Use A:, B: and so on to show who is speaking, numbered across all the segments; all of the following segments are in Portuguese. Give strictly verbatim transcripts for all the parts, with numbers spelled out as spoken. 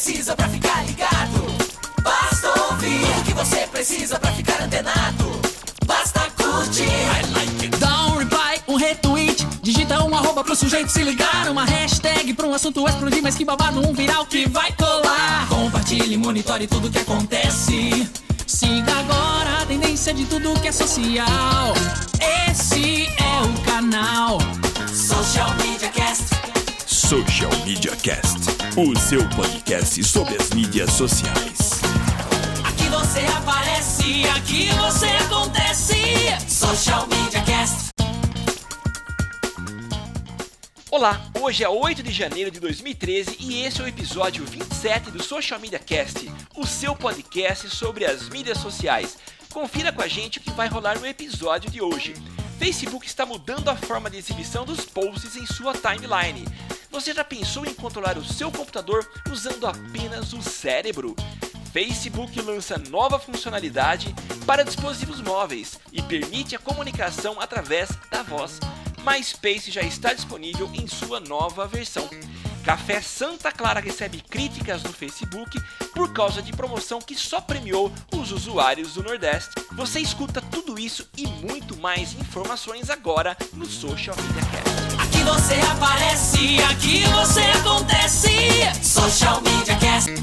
A: precisa pra ficar ligado. Basta ouvir o que você precisa pra ficar antenado. Basta curtir. I like it. Dá um reply, um retweet. Digita um arroba pro sujeito se ligar. Uma hashtag pra um assunto explodir. Mas que babado, um viral que vai colar. Compartilhe, monitore tudo que acontece. Siga agora a tendência de tudo que é social. Esse é o canal Social Media Cast.
B: Social Media Cast, o seu podcast sobre as mídias sociais.
A: Aqui você aparece, aqui você acontece. Social Media Cast.
C: Olá, hoje é oito de janeiro de dois mil e treze e esse é o episódio vinte e sete do Social Media Cast, o seu podcast sobre as mídias sociais. Confira com a gente o que vai rolar no episódio de hoje. Facebook está mudando a forma de exibição dos posts em sua timeline. Você já pensou em controlar o seu computador usando apenas o cérebro? Facebook lança nova funcionalidade para dispositivos móveis e permite a comunicação através da voz. MySpace já está disponível em sua nova versão. Café Santa Clara recebe críticas no Facebook por causa de promoção que só premiou os usuários do Nordeste. Você escuta tudo isso e muito mais informações agora no Social Media Cast.
A: Aqui você aparece, aqui você acontece. Social Media Cast.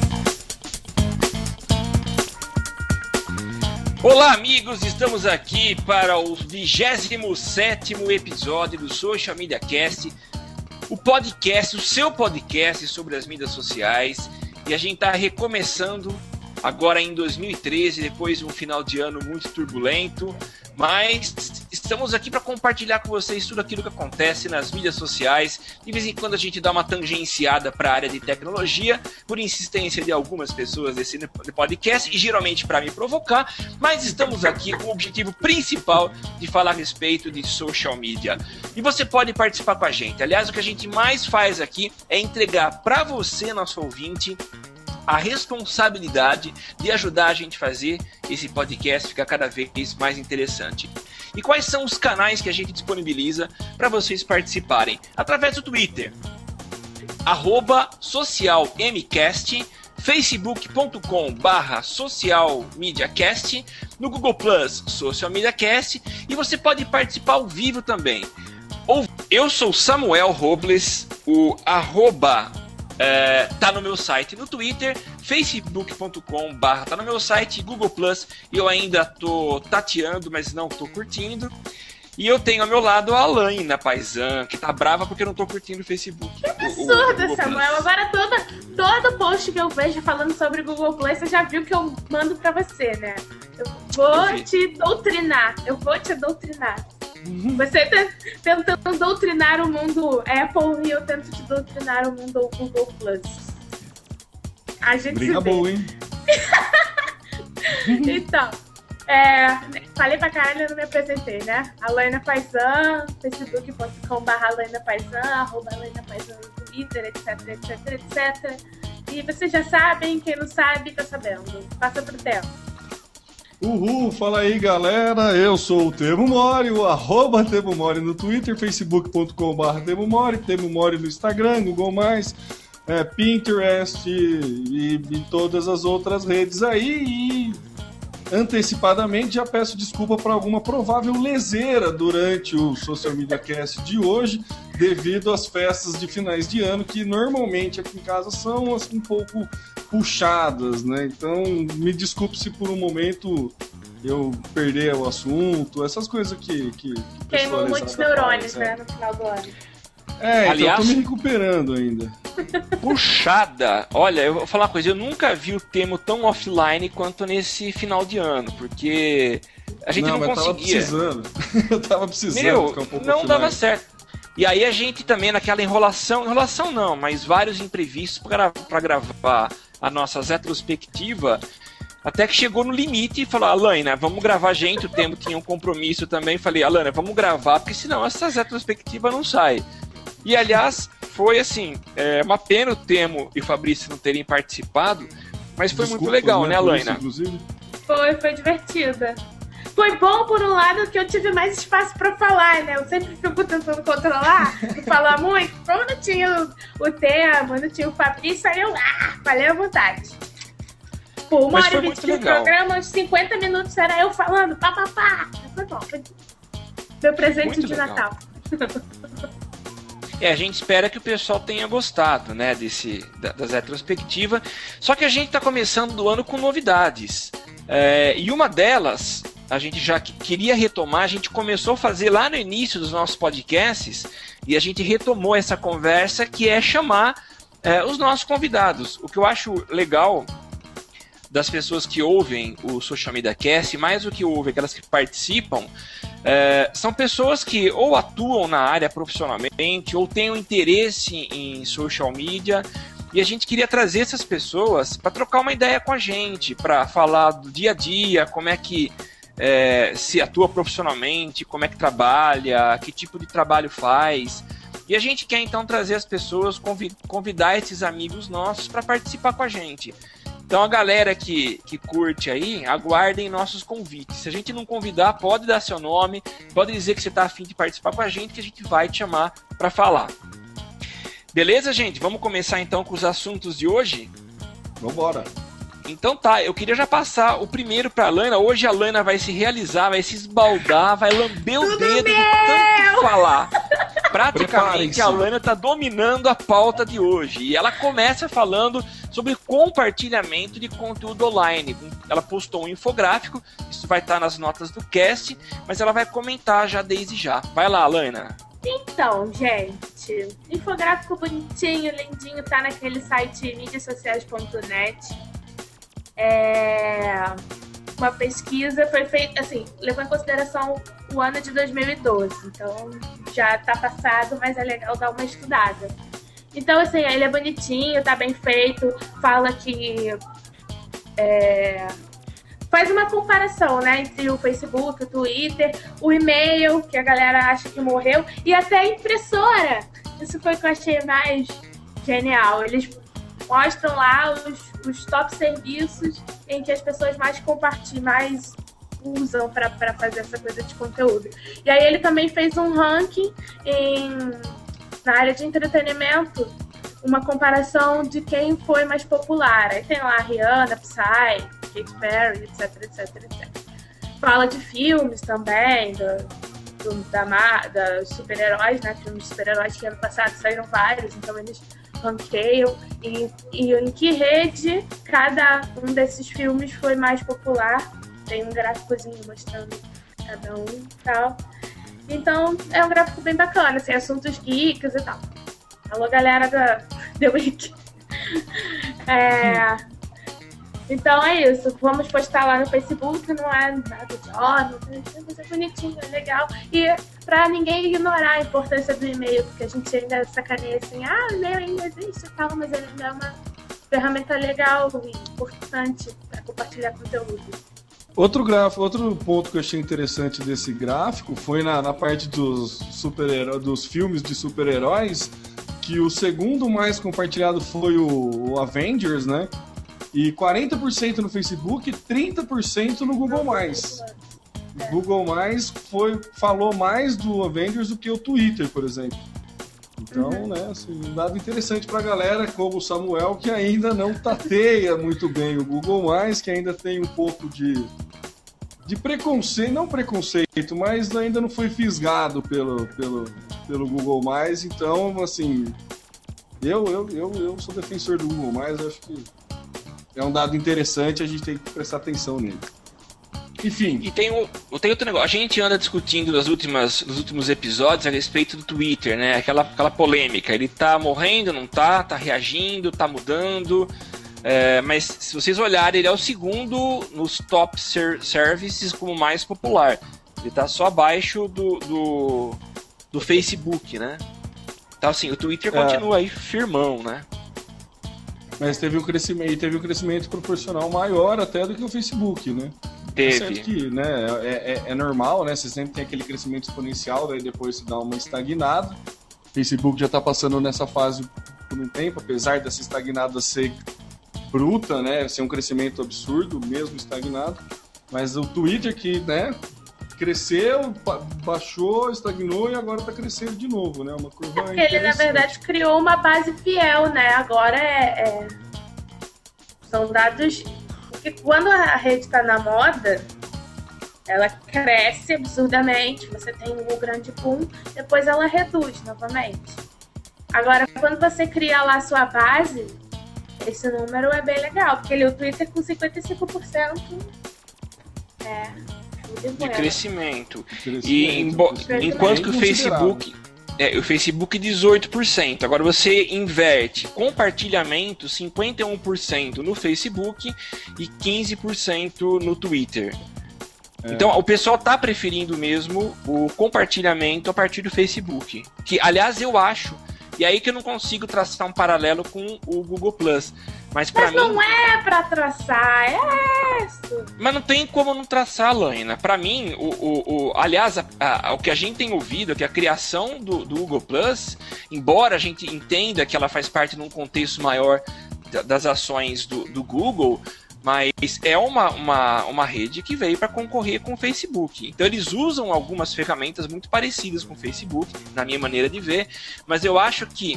C: Olá amigos, estamos aqui para o vigésimo sétimo episódio do Social Media Cast, o podcast, o seu podcast sobre as mídias sociais, e a gente está recomeçando agora em dois mil e treze, depois de um final de ano muito turbulento, mas estamos aqui para compartilhar com vocês tudo aquilo que acontece nas mídias sociais. De vez em quando a gente dá uma tangenciada para a área de tecnologia, por insistência de algumas pessoas desse podcast, e geralmente para me provocar, mas estamos aqui com o objetivo principal de falar a respeito de social media. E você pode participar com a gente. Aliás, o que a gente mais faz aqui é entregar para você, nosso ouvinte, a responsabilidade de ajudar a gente a fazer esse podcast ficar cada vez mais interessante. E quais são os canais que a gente disponibiliza para vocês participarem? Através do Twitter, arroba socialmcast, facebook.com barra socialmediacast, no Google Plus, Social Media Cast, e você pode participar ao vivo também. Eu sou Samuel Robles, o arroba É, tá no meu site no Twitter, facebook.com barra tá no meu site, Google Plus, e eu ainda tô tateando, mas não tô curtindo. E eu tenho ao meu lado a Alaina Paisan, que tá brava porque eu não tô curtindo o Facebook.
D: Que absurdo, Samuel. Agora toda, todo post que eu vejo falando sobre Google Plus, você já viu que eu mando pra você, né? Eu vou eu te doutrinar, eu vou te doutrinar. Você tá tentando doutrinar o mundo Apple e eu tento te doutrinar o mundo Google Plus. A gente
E: briga boa, hein?
D: Então, é, falei pra caralho, eu não me apresentei, né? Alaina Paisan, facebook.com barra Alaina Paisan, arroba Alaina Paisan no Twitter, etc, etc, etcétera. E vocês já sabem, quem não sabe, tá sabendo. Passa pro tempo.
E: Uhul, fala aí galera, eu sou o Temo Mori, o arroba Temo Mori no Twitter, facebook.com barra Temo Mori, Temo Mori no Instagram, Google+, é, Pinterest e, e todas as outras redes aí. E antecipadamente já peço desculpa por alguma provável leseira durante o Social Media Cast de hoje, devido às festas de finais de ano, que normalmente aqui em casa são assim, um pouco puxadas, né? Então, me desculpe se por um momento eu perder o assunto, essas coisas que... que, que
D: queimou muitos neurônios, né, no final do ano.
E: É, então
C: aliás,
E: eu tô me recuperando ainda.
C: Puxada! Olha, eu vou falar uma coisa, eu nunca vi o Temo tão offline quanto nesse final de ano, porque a gente não, não
E: mas
C: conseguia.
E: Tava precisando. eu tava precisando
C: Meu,
E: ficar um pouco
C: não
E: offline.
C: dava certo. E aí a gente também, naquela enrolação, enrolação não, mas vários imprevistos para gravar a nossa retrospectiva, até que chegou no limite e falou, Alaina, vamos gravar, gente, o Temo tinha um compromisso também, falei, Alaina, vamos gravar, porque senão essa retrospectiva não sai. E aliás, foi assim, é uma pena o Temo e o Fabrício não terem participado, mas foi
E: Desculpa,
C: muito legal, né, Alaina?
E: Inclusive.
D: Foi, foi divertida. Foi bom por um lado que eu tive mais espaço pra falar, né? Eu sempre fico tentando controlar, não falar muito. Como não tinha o, o tema, não tinha o Fabrício, aí eu ah, falei à vontade. Pô, uma hora e vinte de programa, uns cinquenta minutos era eu falando, pá, pá, pá. Foi bom, foi meu presente muito de legal. Natal.
C: É, a gente espera que o pessoal tenha gostado, né, desse, da, das retrospectivas. Só que a gente está começando do ano com novidades. É, e uma delas, a gente já queria retomar, a gente começou a fazer lá no início dos nossos podcasts, e a gente retomou essa conversa, que é chamar é, os nossos convidados. O que eu acho legal das pessoas que ouvem o Social Media Cast, mais do que ouvem, aquelas que participam, É, são pessoas que ou atuam na área profissionalmente ou têm um interesse em social media, e a gente queria trazer essas pessoas para trocar uma ideia com a gente, para falar do dia a dia, como é que é, se atua profissionalmente, como é que trabalha, que tipo de trabalho faz. E a gente quer então trazer as pessoas, convidar esses amigos nossos para participar com a gente. Então a galera que, que curte aí, aguardem nossos convites. Se a gente não convidar, pode dar seu nome, pode dizer que você está afim de participar com a gente, que a gente vai te chamar para falar. Beleza, gente? Vamos começar então com os assuntos de hoje?
E: Vambora!
C: Então tá, eu queria já passar o primeiro para a Lana. Hoje a Lana vai se realizar, vai se esbaldar, vai lamber o dedo de tanto falar. Praticamente a Lana está dominando a pauta de hoje. E ela começa falando sobre compartilhamento de conteúdo online. Ela postou um infográfico, isso vai estar nas notas do cast, mas ela vai comentar já desde já. Vai lá, Lana.
D: Então, gente, infográfico bonitinho, lindinho, tá naquele site mídias sociais ponto net. É... Uma pesquisa foi feita, assim, levou em consideração o ano de dois mil e doze, então já tá passado, mas é legal dar uma estudada. Então, assim, ele é bonitinho, tá bem feito, fala que é, faz uma comparação, né, entre o Facebook, o Twitter, o e-mail, que a galera acha que morreu, e até a impressora. Isso foi o que eu achei mais genial. Eles mostram lá os, os top serviços em que as pessoas mais compartilham, mais usam para fazer essa coisa de conteúdo. E aí ele também fez um ranking em, na área de entretenimento, uma comparação de quem foi mais popular. Aí tem lá a Rihanna, Psy, Katy Perry, etc, etc, etcétera. Fala de filmes também, do, do, da, da super-heróis, né? Filmes de super-heróis que ano passado saíram vários, então eles ranqueiam e, e em que rede cada um desses filmes foi mais popular. Tem um gráficozinho mostrando cada um e tal. Então, é um gráfico bem bacana, assim, assuntos geeks e tal. Alô, galera da The Week. É... Então, é isso. Vamos postar lá no Facebook, não é nada de ó, mas é bonitinho, é legal. E pra ninguém ignorar a importância do e-mail, porque a gente ainda sacaneia assim, ah, o e-mail ainda existe e tal, mas ele ainda é uma ferramenta legal e importante para compartilhar conteúdo.
E: Outro gráfico, outro ponto que eu achei interessante desse gráfico foi na, na parte dos super-heróis, dos filmes de super-heróis, que o segundo mais compartilhado foi o, o Avengers, né? E quarenta por cento no Facebook e trinta por cento no Google+. O Google+, foi, falou mais do Avengers do que o Twitter, por exemplo. Então, uhum. né, assim, um dado interessante pra galera como o Samuel, que ainda não tateia muito bem o Google+, que ainda tem um pouco de, de preconceito, não preconceito, mas ainda não foi fisgado pelo, pelo, pelo Google+. Então, assim, eu, eu, eu, eu sou defensor do Google+, acho que é um dado interessante, a gente tem que prestar atenção nele. Enfim.
C: E tem, o, tem outro negócio. A gente anda discutindo nas últimas, nos últimos episódios a respeito do Twitter, né? Aquela, aquela polêmica. Ele tá morrendo, não tá? Tá reagindo, tá mudando. É, mas se vocês olharem, ele é o segundo nos top ser, services como mais popular. Ele tá só abaixo do, do, do Facebook, né? Então, assim, o Twitter é. continua aí firmão, né?
E: Mas teve um crescimento, teve um crescimento proporcional maior até do que o Facebook, né?
C: Teve.
E: É certo que, né, é, é, é normal, né? Você sempre tem aquele crescimento exponencial, daí depois você dá uma estagnada. O Facebook já está passando nessa fase por um tempo, apesar dessa estagnada ser bruta, né? Ser um crescimento absurdo, mesmo estagnado. Mas o Twitter que, né, cresceu, baixou, estagnou e agora tá crescendo de novo, né? Uma curva
D: é porque ele, na verdade, criou uma base fiel, né? Agora é... é... São dados... Porque quando a rede tá na moda, ela cresce absurdamente, você tem um grande boom, depois ela reduz novamente. Agora, quando você cria lá a sua base, esse número é bem legal, porque ele, o Twitter com cinquenta e cinco por cento é
C: de, de crescimento.
E: crescimento.
C: E embo- enquanto que o Facebook, é, o Facebook dezoito por cento. Agora você inverte compartilhamento cinquenta e um por cento no Facebook e quinze por cento no Twitter. É. Então, o pessoal tá preferindo mesmo o compartilhamento a partir do Facebook. Que, aliás, eu acho. E aí que eu não consigo traçar um paralelo com o Google Plus. Mas, pra
D: Mas
C: mim,
D: não é pra traçar, é isso.
C: Mas não tem como não traçar, Laina. Pra mim, o, o, o, aliás, a, a, o que a gente tem ouvido é que a criação do, do Google Plus, embora a gente entenda que ela faz parte de um contexto maior das ações do, do Google, mas é uma, uma, uma rede que veio para concorrer com o Facebook. Então eles usam algumas ferramentas muito parecidas com o Facebook, na minha maneira de ver, mas eu acho que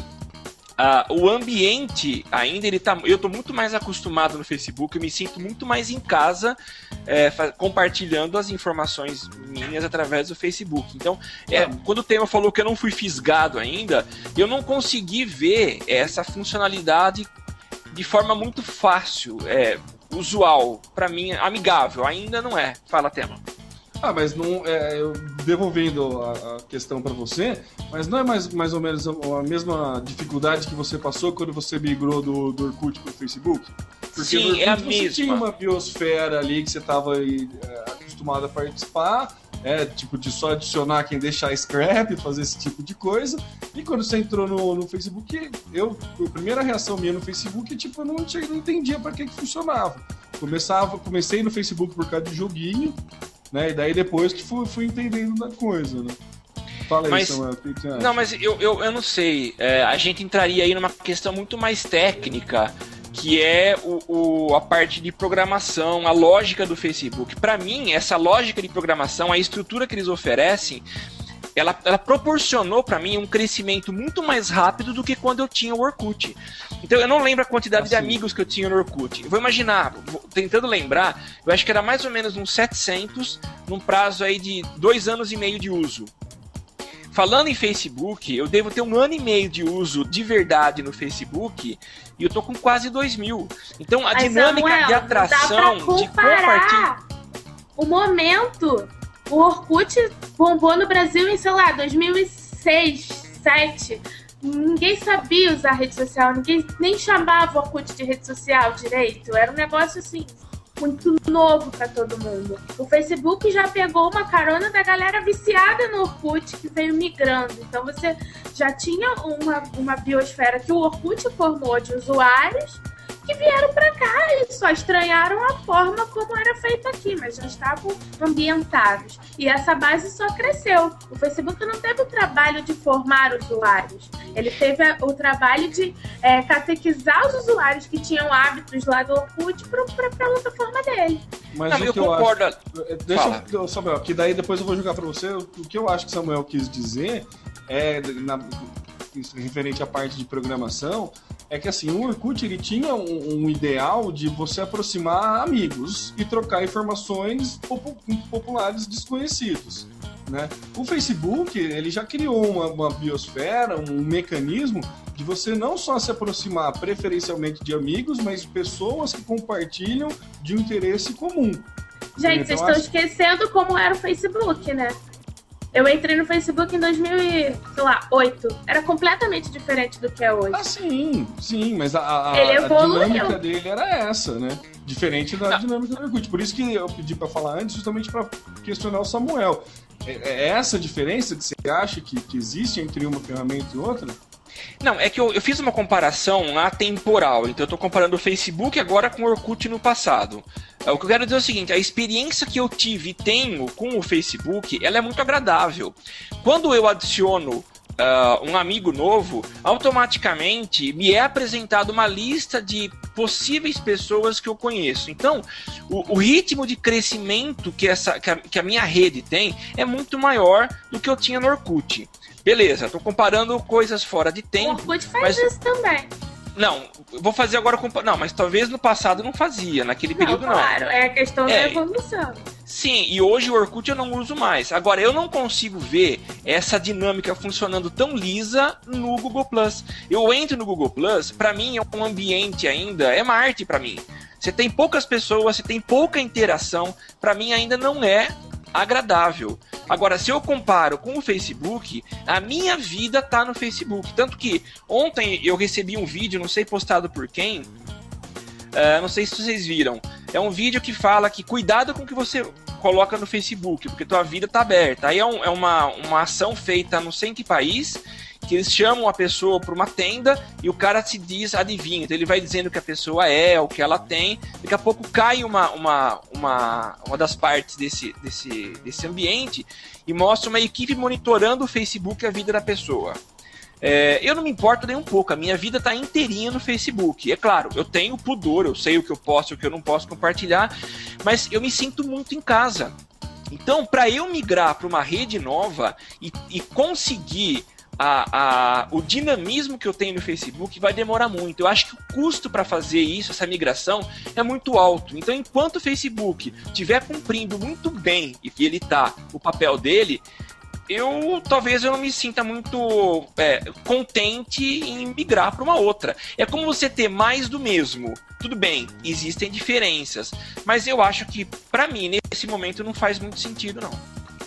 C: uh, o ambiente ainda, ele tá, eu estou muito mais acostumado no Facebook, eu me sinto muito mais em casa é, compartilhando as informações minhas através do Facebook. Então, é, quando o Tema falou que eu não fui fisgado ainda, eu não consegui ver essa funcionalidade de forma muito fácil, é, usual, pra mim, amigável, ainda não é. Fala, Tema.
E: Ah, mas não, é, eu devolvendo a, a questão pra você, mas não é mais, mais ou menos a, a mesma dificuldade que você passou quando você migrou do, do Orkut pro Facebook? Porque
C: Sim,
E: no Orkut
C: é a
E: você
C: mesma.
E: tinha uma biosfera ali que você estava é, acostumado a participar, é, tipo, de só adicionar quem deixar scrap, fazer esse tipo de coisa. E quando você entrou no, no Facebook, eu, a primeira reação minha no Facebook, tipo, eu não, tinha, não entendia para que que funcionava. Começava, comecei no Facebook por causa de joguinho, né? E daí depois que fui, fui entendendo da coisa, né? Fala aí,
C: mas,
E: Samuel, o que você acha?
C: Não, mas eu, eu, eu não sei. É, a gente entraria aí numa questão muito mais técnica, que é o, o, a parte de programação, a lógica do Facebook. Para mim, essa lógica de programação, a estrutura que eles oferecem, ela, ela proporcionou para mim um crescimento muito mais rápido do que quando eu tinha o Orkut. Então eu não lembro a quantidade assim de amigos que eu tinha no Orkut. Eu vou imaginar, vou, tentando lembrar, eu acho que era mais ou menos uns setecentos num prazo aí de dois anos e meio de uso. Falando em Facebook, eu devo ter um ano e meio de uso de verdade no Facebook e eu tô com quase dois mil. Então a
D: Mas,
C: dinâmica
D: Samuel,
C: de atração,
D: não dá pra
C: de compartilhar...
D: O momento, o Orkut bombou no Brasil em, sei lá, dois mil e seis, dois mil e sete. Ninguém sabia usar rede social, ninguém nem chamava o Orkut de rede social direito. Era um negócio assim... muito novo para todo mundo. O Facebook já pegou uma carona da galera viciada no Orkut que veio migrando. Então você já tinha uma, uma biosfera que o Orkut formou de usuários que vieram para cá e só estranharam a forma como era feito aqui, mas já estavam ambientados. E essa base só cresceu. O Facebook não teve o trabalho de formar usuários. Ele teve o trabalho de é, catequizar os usuários que tinham hábitos lá do Orkut para a plataforma dele.
E: Mas
C: não,
E: o
C: eu
E: que
C: concordo.
E: Eu acho, deixa eu, Samuel, que daí depois eu vou jogar para você. O que eu acho que Samuel quis dizer é, na, isso, referente à parte de programação, é que assim, o Orkut ele tinha um, um ideal de você aproximar amigos e trocar informações populares desconhecidos, né? O Facebook ele já criou uma, uma biosfera, um mecanismo de você não só se aproximar preferencialmente de amigos, mas de pessoas que compartilham de um interesse comum.
D: Gente, vocês estão acho... esquecendo como era o Facebook, né? Eu entrei no Facebook em dois mil e oito. Era completamente diferente do que é hoje.
E: Ah, sim, sim, mas a, a,
D: Ele
E: a dinâmica dele era essa, né? Diferente da Não. dinâmica do Orkut. Por isso que eu pedi pra falar antes, justamente pra questionar o Samuel. É, é essa diferença que você acha que, que existe entre uma ferramenta e outra?
C: Não, é que eu, eu fiz uma comparação atemporal. Então eu tô comparando o Facebook agora com o Orkut no passado. O que eu quero dizer é o seguinte, a experiência que eu tive e tenho com o Facebook, ela é muito agradável. Quando eu adiciono uh, um amigo novo, automaticamente me é apresentada uma lista de possíveis pessoas que eu conheço. Então, o, o ritmo de crescimento que, essa, que a, que a minha rede tem é muito maior do que eu tinha no Orkut. Beleza, tô comparando coisas fora de tempo.
D: O Orkut faz
C: mas...
D: isso também.
C: Não, vou fazer agora... Compa... Não, mas talvez no passado não fazia, naquele período não.
D: Claro, é a questão
C: é,
D: da evolução.
C: Sim, e hoje o Orkut eu não uso mais. Agora, eu não consigo ver essa dinâmica funcionando tão lisa no Google Plus. Eu entro no Google Plus, pra mim é um ambiente ainda, é Marte pra mim. Você tem poucas pessoas, você tem pouca interação, pra mim ainda não é agradável. Agora, se eu comparo com o Facebook, a minha vida tá no Facebook. Tanto que ontem eu recebi um vídeo, não sei postado por quem, uh, não sei se vocês viram. É um vídeo que fala que cuidado com o que você coloca no Facebook, porque tua vida tá aberta. Aí é, um, é uma, uma ação feita não sei em que país, que eles chamam a pessoa para uma tenda e o cara se diz, adivinha. Então ele vai dizendo o que a pessoa é, o que ela tem. Daqui a pouco cai uma, uma, uma, uma das partes desse, desse, desse ambiente e mostra uma equipe monitorando o Facebook e a vida da pessoa. É, eu não me importo nem um pouco, a minha vida tá inteirinha no Facebook. É claro, eu tenho pudor, eu sei o que eu posso e o que eu não posso compartilhar, mas eu me sinto muito em casa. Então, para eu migrar para uma rede nova e, e conseguir A, a, o dinamismo que eu tenho no Facebook vai demorar muito. Eu acho que o custo para fazer isso, essa migração, é muito alto. Então, enquanto o Facebook estiver cumprindo muito bem e que ele tá o papel dele, eu talvez eu não me sinta muito é, contente em migrar para uma outra. É como você ter mais do mesmo. Tudo bem, existem diferenças, mas eu acho que para mim nesse momento não faz muito sentido, não.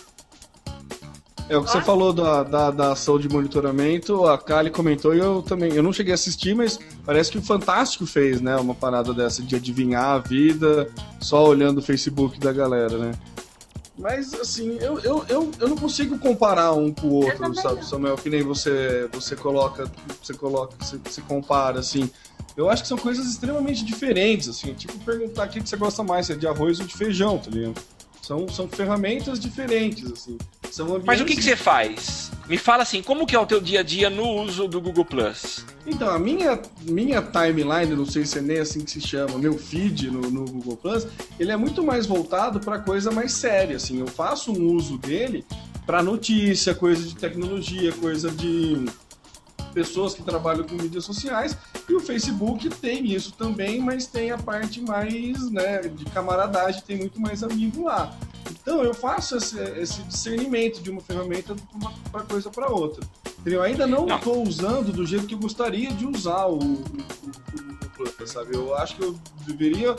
E: É o que você falou da, da, da ação de monitoramento, a Kali comentou e eu também, eu não cheguei a assistir, mas parece que o Fantástico fez, né, uma parada dessa de adivinhar a vida só olhando o Facebook da galera, né? Mas, assim, eu, eu, eu, eu não consigo comparar um com o outro, sabe, Samuel, que nem você, você coloca, você coloca, você, você compara, assim. Eu acho que são coisas extremamente diferentes, assim, tipo perguntar o que você gosta mais, se é de arroz ou de feijão, tá ligado? São, são ferramentas diferentes, assim. São ambientes...
C: Mas o que, que você faz? Me fala assim, como que é o teu dia a dia no uso do Google Plus?
E: Então, a minha, minha timeline, não sei se é nem assim que se chama, meu feed no, no Google Plus, ele é muito mais voltado para coisa mais séria, assim. Eu faço um uso dele para notícia, coisa de tecnologia, coisa de pessoas que trabalham com mídias sociais, e o Facebook tem isso também, mas tem a parte mais, né, de camaradagem, tem muito mais amigo lá. Então eu faço esse, esse discernimento de uma ferramenta para coisa para outra. Eu ainda não estou usando do jeito que eu gostaria de usar o, o, o Plus, sabe? Eu acho que eu deveria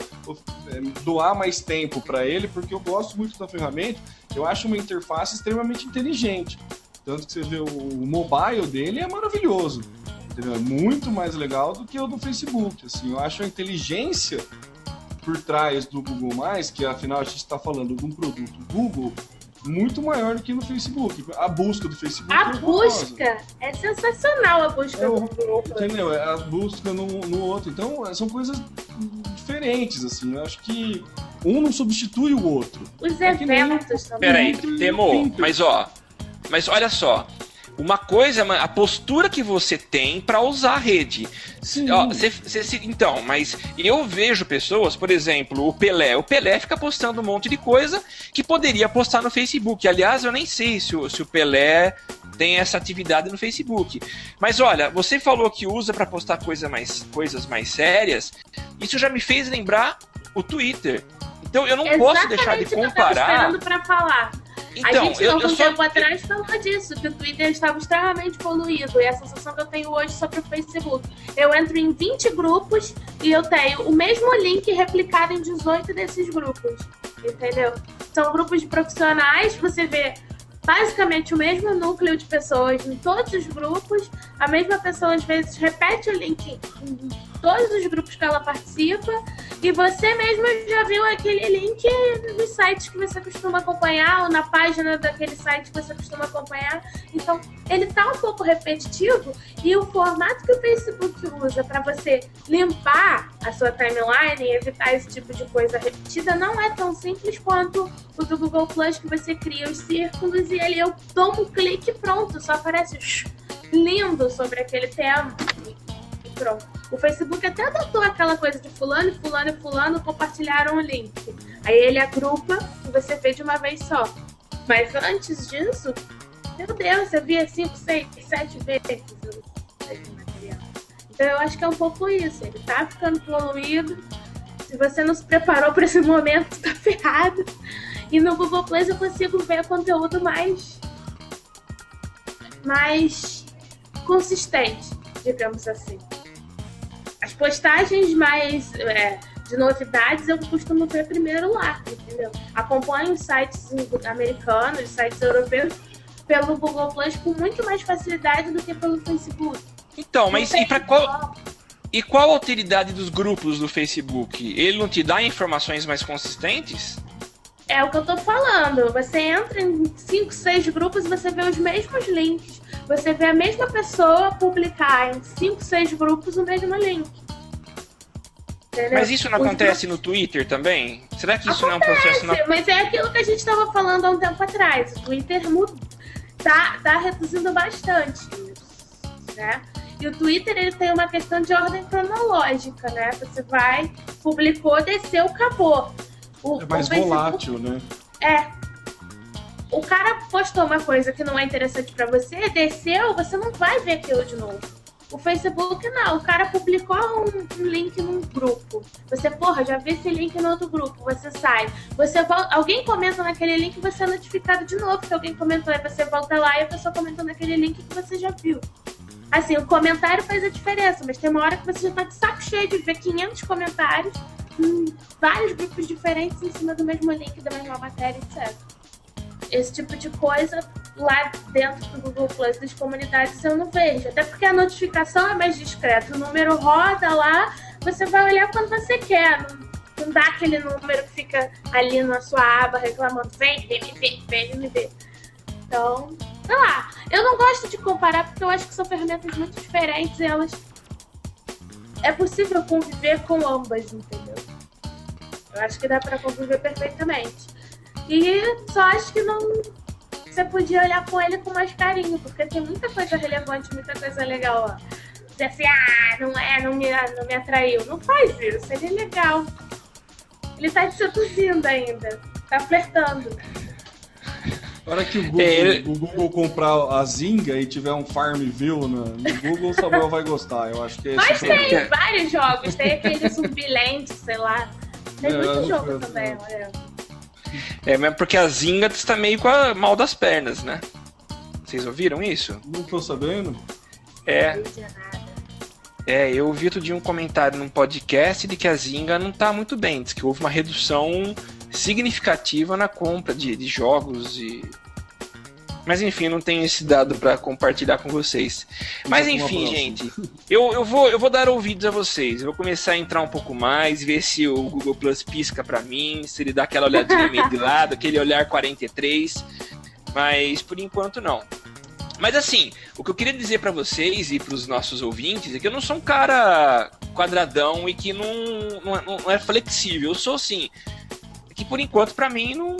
E: doar mais tempo para ele, porque eu gosto muito da ferramenta, eu acho uma interface extremamente inteligente. Tanto que você vê o mobile dele é maravilhoso, entendeu? É muito mais legal do que o do Facebook. Assim, eu acho a inteligência por trás do Google+, que afinal a gente está falando de um produto Google, muito maior do que no Facebook. A busca do Facebook
D: a
E: é
D: busca é sensacional, a busca
E: é
D: do
E: o,
D: Google.
E: Entendeu? É a busca no, no outro. Então, são coisas diferentes, assim. Eu acho que um não substitui o outro.
D: Os
E: é
D: eventos também.
C: Peraí, Temo, mas ó... Mas olha só, uma coisa é a postura que você tem para usar a rede. Ó, cê, cê, cê, então, mas eu vejo pessoas, por exemplo, o Pelé. O Pelé fica postando um monte de coisa que poderia postar no Facebook. Aliás, eu nem sei se o, se o Pelé tem essa atividade no Facebook. Mas olha, você falou que usa para postar coisa mais, coisas mais sérias. Isso já me fez lembrar o Twitter. Então eu não
D: Exatamente
C: posso deixar de comparar.
D: Eu tava esperando para falar.
C: Então,
D: a gente,
C: eu,
D: algum
C: eu só...
D: tempo atrás, falou disso, que o Twitter estava extremamente poluído. E a sensação que eu tenho hoje sobre o Facebook. Eu entro em vinte grupos e eu tenho o mesmo link replicado em dezoito desses grupos. Entendeu? São grupos de profissionais, você vê basicamente o mesmo núcleo de pessoas em todos os grupos. A mesma pessoa, às vezes, repete o link em todos os grupos que ela participa. E você mesmo já viu aquele link nos sites que você costuma acompanhar ou na página daquele site que você costuma acompanhar. Então, ele tá um pouco repetitivo e o formato que o Facebook usa para você limpar a sua timeline e evitar esse tipo de coisa repetida não é tão simples quanto o do Google Plus, que você cria os círculos e e ali eu tomo um clique e pronto, só aparece lindo sobre aquele tema e pronto. O Facebook até adotou aquela coisa de fulano, fulano e fulano compartilharam o link. Aí ele agrupa e você vê de uma vez só. Mas antes disso, meu Deus, você via cinco, seis, sete vezes o material. Então eu acho que é um pouco isso, ele tá ficando poluído. Se você não se preparou para esse momento, tá ferrado. E no Google Play eu consigo ver conteúdo mais, mais consistente, digamos assim. As postagens mais é, de novidades eu costumo ver primeiro lá, entendeu? Acompanho os sites americanos, os sites europeus, pelo Google Plus com muito mais facilidade do que pelo Facebook.
C: Então, mas e para qual... E qual a utilidade dos grupos do Facebook? Ele não te dá informações mais consistentes?
D: É o que eu tô falando. Você entra em cinco, seis grupos e você vê os mesmos links. Você vê a mesma pessoa publicar em cinco, seis grupos o mesmo link. Entendeu?
C: Mas isso não
D: os
C: acontece
D: grupos...
C: no Twitter também? Será que isso
D: acontece,
C: não é um processo... Na...
D: Mas é aquilo que a gente estava falando há um tempo atrás. O Twitter muda, tá, tá reduzindo bastante isso, né? E o Twitter, ele tem uma questão de ordem cronológica, né? Você vai, publicou, desceu, acabou. O,
E: é mais
D: o Facebook,
E: volátil, né?
D: É. O cara postou uma coisa que não é interessante pra você, desceu, você não vai ver aquilo de novo. O Facebook, não. O cara publicou um, um link num grupo. Você, porra, já vi esse link no outro grupo. Você sai. Você volta, alguém comenta naquele link e você é notificado de novo que alguém comentou. Aí você volta lá e a pessoa comentou naquele link que você já viu. Assim, o comentário faz a diferença, mas tem uma hora que você já tá de saco cheio de ver quinhentos comentários em vários grupos diferentes em cima do mesmo link, da mesma matéria, etcétera. Esse tipo de coisa lá dentro do Google Plus das comunidades eu não vejo. Até porque a notificação é mais discreta. O número roda lá, você vai olhar quando você quer. Não, não dá aquele número que fica ali na sua aba reclamando, vem, vem me ver, vem me ver. Então... sei lá, eu não gosto de comparar porque eu acho que são ferramentas muito diferentes e elas... é possível conviver com ambas, entendeu? Eu acho que dá pra conviver perfeitamente. E só acho que não... você podia olhar com ele com mais carinho, porque tem muita coisa relevante, muita coisa legal lá. Dizer assim, ah, não é, não me, não me atraiu. Não faz isso, ele é legal. Ele tá te seduzindo ainda, tá flertando.
E: Na hora que o Google, é, o Google comprar a Zynga e tiver um Farmville no, no Google, o Samuel vai gostar. Eu acho que é
D: mas tem é. vários jogos, tem aquele Zumbiland, sei lá. Tem é, muito jogo eu, também, olha.
C: É, mas porque a Zynga está meio com a mal das pernas, né? Vocês ouviram isso?
E: Não tô sabendo.
C: É.
D: Não tinha nada.
C: É, eu ouvi outro dia um comentário num podcast de que a Zynga não tá muito bem. Diz que houve uma redução significativa na compra de, de jogos e... mas enfim, não tenho esse dado para compartilhar com vocês. Mas enfim, gente, eu, eu, vou, eu vou dar ouvidos a vocês. Eu vou começar a entrar um pouco mais, ver se o Google Plus pisca para mim, se ele dá aquela olhadinha meio de lado, aquele olhar quarenta e três, mas por enquanto não. Mas assim, o que eu queria dizer para vocês e para os nossos ouvintes é que eu não sou um cara quadradão e que não, não, não é flexível. Eu sou assim... que por enquanto pra mim não,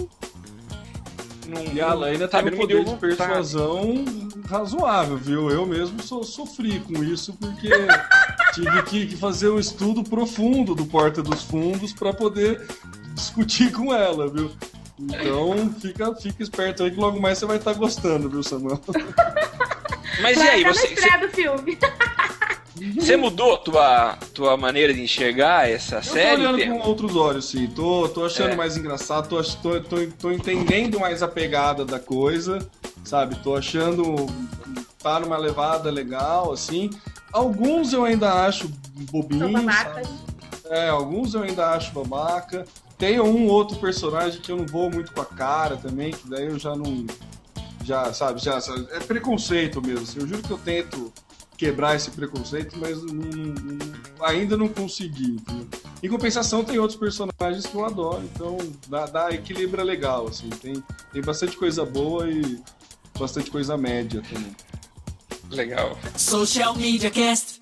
C: não
E: e a Laina tem um poder de persuasão razoável, viu? Eu mesmo so, sofri com isso porque tive que, que fazer um estudo profundo do Porta dos Fundos pra poder discutir com ela, viu? Então fica, fica esperto aí que logo mais você vai estar gostando, viu, Samuel?
C: Mas e aí, você...
D: você... do filme.
C: Você mudou tua, tua maneira de enxergar essa
E: eu
C: série?
E: Eu tô olhando com outros olhos, sim. Tô, tô achando é. mais engraçado, tô, tô, tô, tô entendendo mais a pegada da coisa, sabe? Tô achando... tá numa levada legal, assim. Alguns eu ainda acho bobinhos, sabe? É, alguns eu ainda acho babaca. Tem um outro personagem que eu não vou muito com a cara também, que daí eu já não... já, sabe? Já, sabe? É preconceito mesmo, assim. Eu juro que eu tento... quebrar esse preconceito, mas não, não, ainda não consegui. Entendeu? Em compensação, tem outros personagens que eu adoro, então dá, dá equilíbrio legal, assim. Tem, tem bastante coisa boa e bastante coisa média também.
C: Legal.
A: Social Media Cast.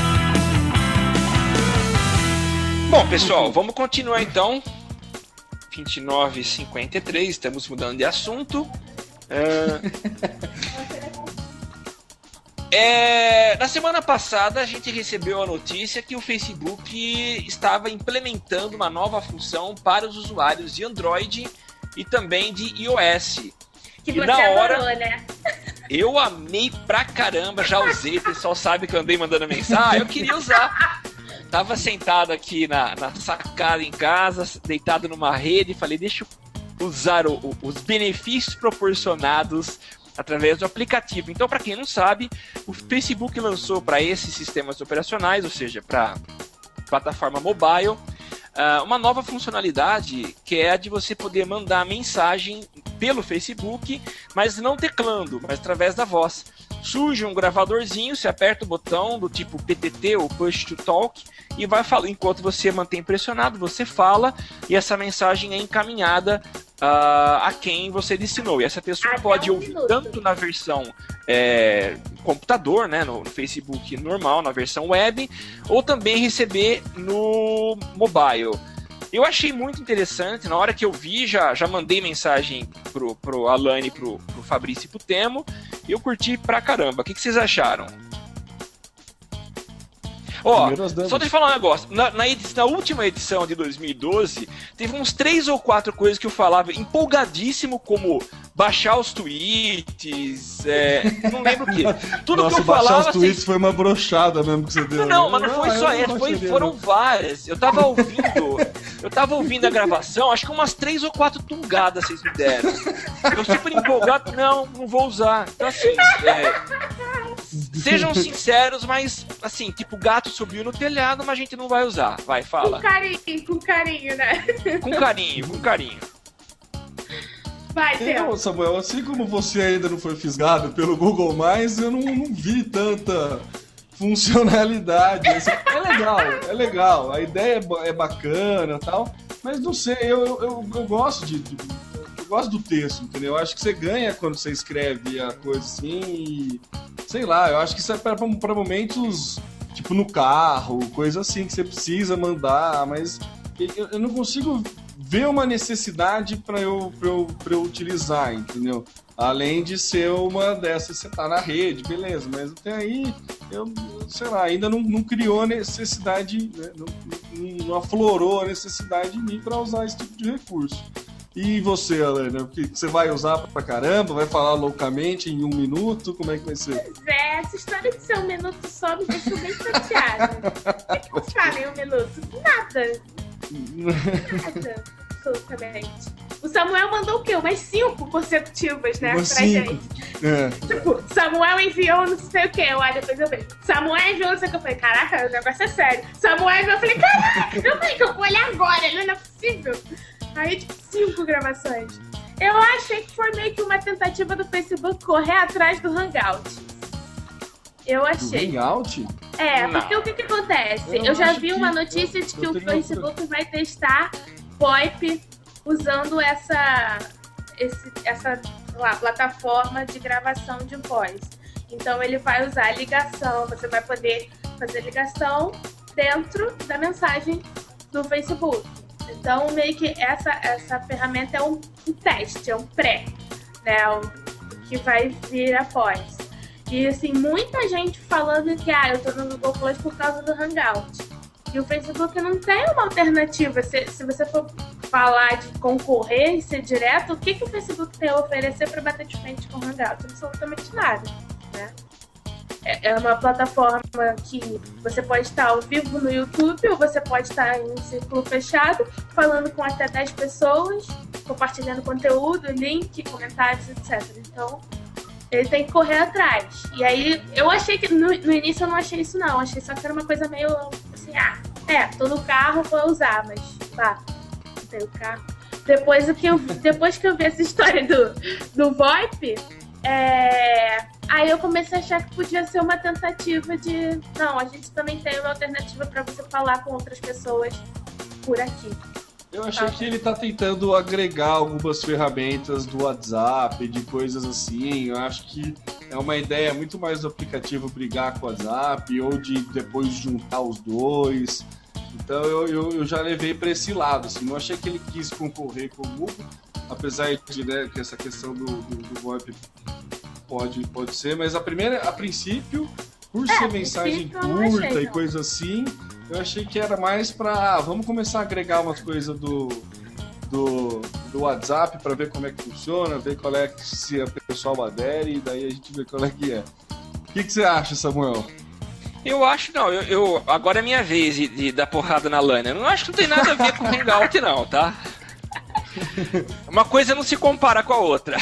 C: Bom, pessoal, vamos continuar então vinte e nove e cinquenta e três, estamos mudando de assunto. Uh... É, na semana passada a gente recebeu a notícia que o Facebook estava implementando uma nova função para os usuários de Android e também de iOS.
D: Que
C: e
D: você
C: na hora,
D: adorou, né?
C: Eu amei pra caramba, já usei, o pessoal sabe que eu andei mandando mensagem, ah, eu queria usar. Tava sentado aqui na, na sacada em casa, deitado numa rede, e falei, deixa eu usar o, o, os benefícios proporcionados através do aplicativo. Então, para quem não sabe, o Facebook lançou para esses sistemas operacionais, ou seja, para plataforma mobile, uma nova funcionalidade que é a de você poder mandar mensagem pelo Facebook, mas não teclando, mas através da voz. Surge um gravadorzinho, você aperta o botão do tipo P T T ou Push to Talk e vai falar, enquanto você mantém pressionado, você fala e essa mensagem é encaminhada uh, a quem você destinou. E essa pessoa
D: Até
C: pode
D: um
C: ouvir
D: minuto.
C: tanto na versão é, computador, né, no, no Facebook normal, na versão web, ou também receber no mobile. Eu achei muito interessante, na hora que eu vi, já, já mandei mensagem pro, pro Alane, pro, pro Fabrício e pro Temo, e eu curti pra caramba. O que, que vocês acharam? Ó, só deixa eu falar um negócio. Na, na, edição, na última edição de dois mil e doze, teve uns três ou quatro coisas que eu falava empolgadíssimo, como baixar os tweets, é, não lembro o que. Tudo
E: Nossa,
C: que eu
E: baixar
C: falava...
E: os tweets
C: assim,
E: foi uma brochada mesmo que você deu.
C: Não, não,
E: né?
C: mas não foi
E: Ah,
C: só
E: eu
C: essa,
E: não
C: foi,
E: gostaria,
C: foram
E: não.
C: várias. Eu tava ouvindo, eu tava ouvindo a gravação, acho que umas três ou quatro tungadas vocês me deram. Eu super empolgado, não, não vou usar. Então assim, é, sejam sinceros, mas assim, tipo, o gato subiu no telhado, mas a gente não vai usar. Vai,
D: Com
C: fala.
D: carinho, com carinho, né?
C: Com carinho, com carinho.
D: Vai,
E: Eu,
D: Theo.
E: Samuel, assim como você ainda não foi fisgado pelo Google+, eu não, não vi tanta funcionalidade. É legal, é legal, a ideia é ba- é bacana e tal, mas não sei, eu, eu, eu, eu gosto de, de- eu gosto do texto, entendeu? Eu acho que você ganha quando você escreve a coisa assim e, sei lá, eu acho que isso é pra, pra momentos, tipo no carro, coisa assim que você precisa mandar, mas eu, eu não consigo ver uma necessidade para eu, pra eu, pra eu utilizar, entendeu? Além de ser uma dessas, você tá na rede, beleza, mas até aí, eu, sei lá, ainda não, não criou necessidade, né? não, não, não aflorou a necessidade em mim para usar esse tipo de recurso. E você, Alana, o que você vai usar pra caramba? Vai falar loucamente em um minuto? Como é que vai ser?
D: Pois é, essa história de ser um minuto só me deixou bem chateada. O que eu falo em um minuto? Nada. Nada. Absolutamente. O Samuel mandou o quê? Umas cinco consecutivas, né?
E: Umas
D: pra
E: cinco.
D: gente.
E: É.
D: Tipo, Samuel enviou não sei o quê. Eu, aí depois eu vejo. Samuel enviou não sei o que. Eu falei, caraca, o negócio é sério. Samuel enviou, eu falei, caraca, calma aí que eu vou olhar agora. Não é possível. Aí, tipo, cinco gravações. Eu achei que foi meio que uma tentativa do Facebook correr atrás do Hangout. Eu
E: Do
D: achei.
E: Hangout?
D: É,
C: Não.
D: porque o que que acontece?
E: Eu
D: Eu, já
E: acho
D: vi
E: que-
D: uma notícia
E: eu-
D: de que
E: eu
D: o
E: tenho
D: Facebook vai testar VoIP usando essa, esse, essa sei lá, plataforma de gravação de voz. Então ele vai usar ligação, você vai poder fazer ligação dentro da mensagem do Facebook. Então meio que essa, essa ferramenta é um, um teste, é um pré, né? O, o que vai vir após. E assim, muita gente falando que ah, eu tô no Google Plus por causa do Hangout. E o Facebook não tem uma alternativa. Se, se você for falar de concorrência direto, o que, que o Facebook tem a oferecer para bater de frente com o Hangout? Absolutamente nada, né? É, é uma plataforma que você pode estar ao vivo no YouTube ou você pode estar em um círculo fechado, falando com até dez pessoas, compartilhando conteúdo, link, comentários, etcétera. Então, ele tem que correr atrás. E aí, eu achei que... No, no início eu não achei isso, não. Achei só que era uma coisa meio assim, ah, é, tô no carro, vou usar, mas, pá, não tenho carro. Depois, o que eu, depois que eu vi essa história do, do VoIP, é, aí eu comecei a achar que podia ser uma tentativa de... Não, a gente também tem uma alternativa pra você falar com outras pessoas por aqui.
E: Eu achei que ele tá tentando agregar algumas ferramentas do WhatsApp, de coisas assim. Eu acho que é uma ideia muito mais do aplicativo brigar com o WhatsApp ou de depois juntar os dois. Então eu, eu, eu já levei para esse lado, assim, não achei que ele quis concorrer com o Google, apesar de, né, que essa questão do, do, do VoIP pode, pode ser, mas a primeira, a princípio, por
D: É,
E: ser
D: a
E: mensagem
D: princípio, eu não
E: curta
D: achei,
E: e
D: não.
E: coisa assim, eu achei que era mais para, ah, vamos começar a agregar umas coisas do, do, do WhatsApp para ver como é que funciona, ver qual é que se a pessoal adere, e daí a gente vê qual é que é. O que, que você acha, Samuel?
C: Eu acho, não, eu, eu- agora é minha vez de, de dar porrada na Lana. Eu não acho que não tem nada a ver com o Hangout, não, tá? Uma coisa não se compara com a outra.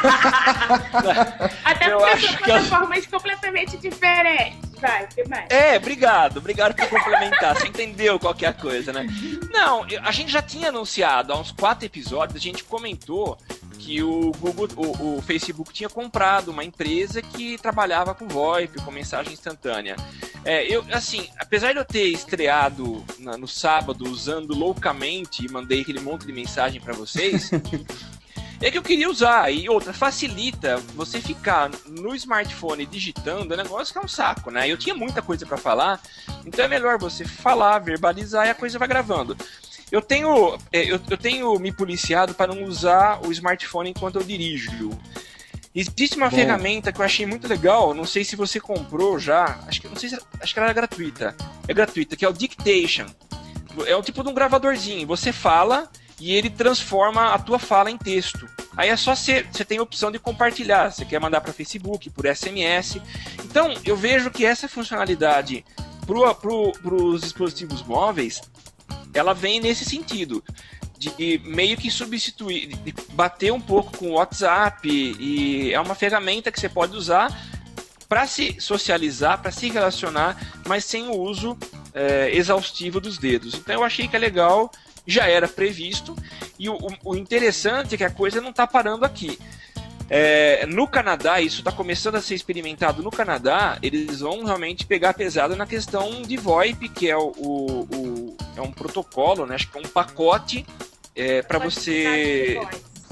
D: Até
C: Eu
D: porque
C: acho
D: são
C: que ela-
D: plataformas completamente diferentes. Vai, o que mais?
C: É, obrigado, obrigado por complementar. Você entendeu qual que é a coisa, né? Não, eu- a gente já tinha anunciado há uns quatro episódios, a gente comentou que o Google, o, o Facebook tinha comprado uma empresa que trabalhava com VoIP, com mensagem instantânea. É, eu, assim, apesar de eu ter estreado na- no sábado usando loucamente e mandei aquele monte de mensagem pra vocês, é que eu queria usar. E outra, facilita você ficar no smartphone digitando, é um negócio que é um saco, né? Eu tinha muita coisa pra falar, então é melhor você falar, verbalizar e a coisa vai gravando. Eu tenho, é, eu, eu tenho me policiado para não usar o smartphone enquanto eu dirijo. Existe uma
E: Bom.
C: ferramenta que eu achei muito legal, não sei se você comprou já, acho que não sei se, acho que ela é gratuita. É gratuita, que é o Dictation. É um tipo de um gravadorzinho, você fala e ele transforma a tua fala em texto. Aí é só você, você tem a opção de compartilhar, você quer mandar para Facebook, por S M S. Então, eu vejo que essa funcionalidade para pro, os dispositivos móveis, ela vem nesse sentido, de meio que substituir, de bater um pouco com o WhatsApp, e é uma ferramenta que você pode usar para se socializar, para se relacionar, mas sem o uso é, exaustivo dos dedos. Então eu achei que é legal, já era previsto, e o, o interessante é que a coisa não está parando aqui. É, no Canadá, isso está começando a ser experimentado no Canadá, eles vão realmente pegar pesado na questão de VoIP, que é, o, o, o- é um protocolo, né? Acho que é um pacote é, para você...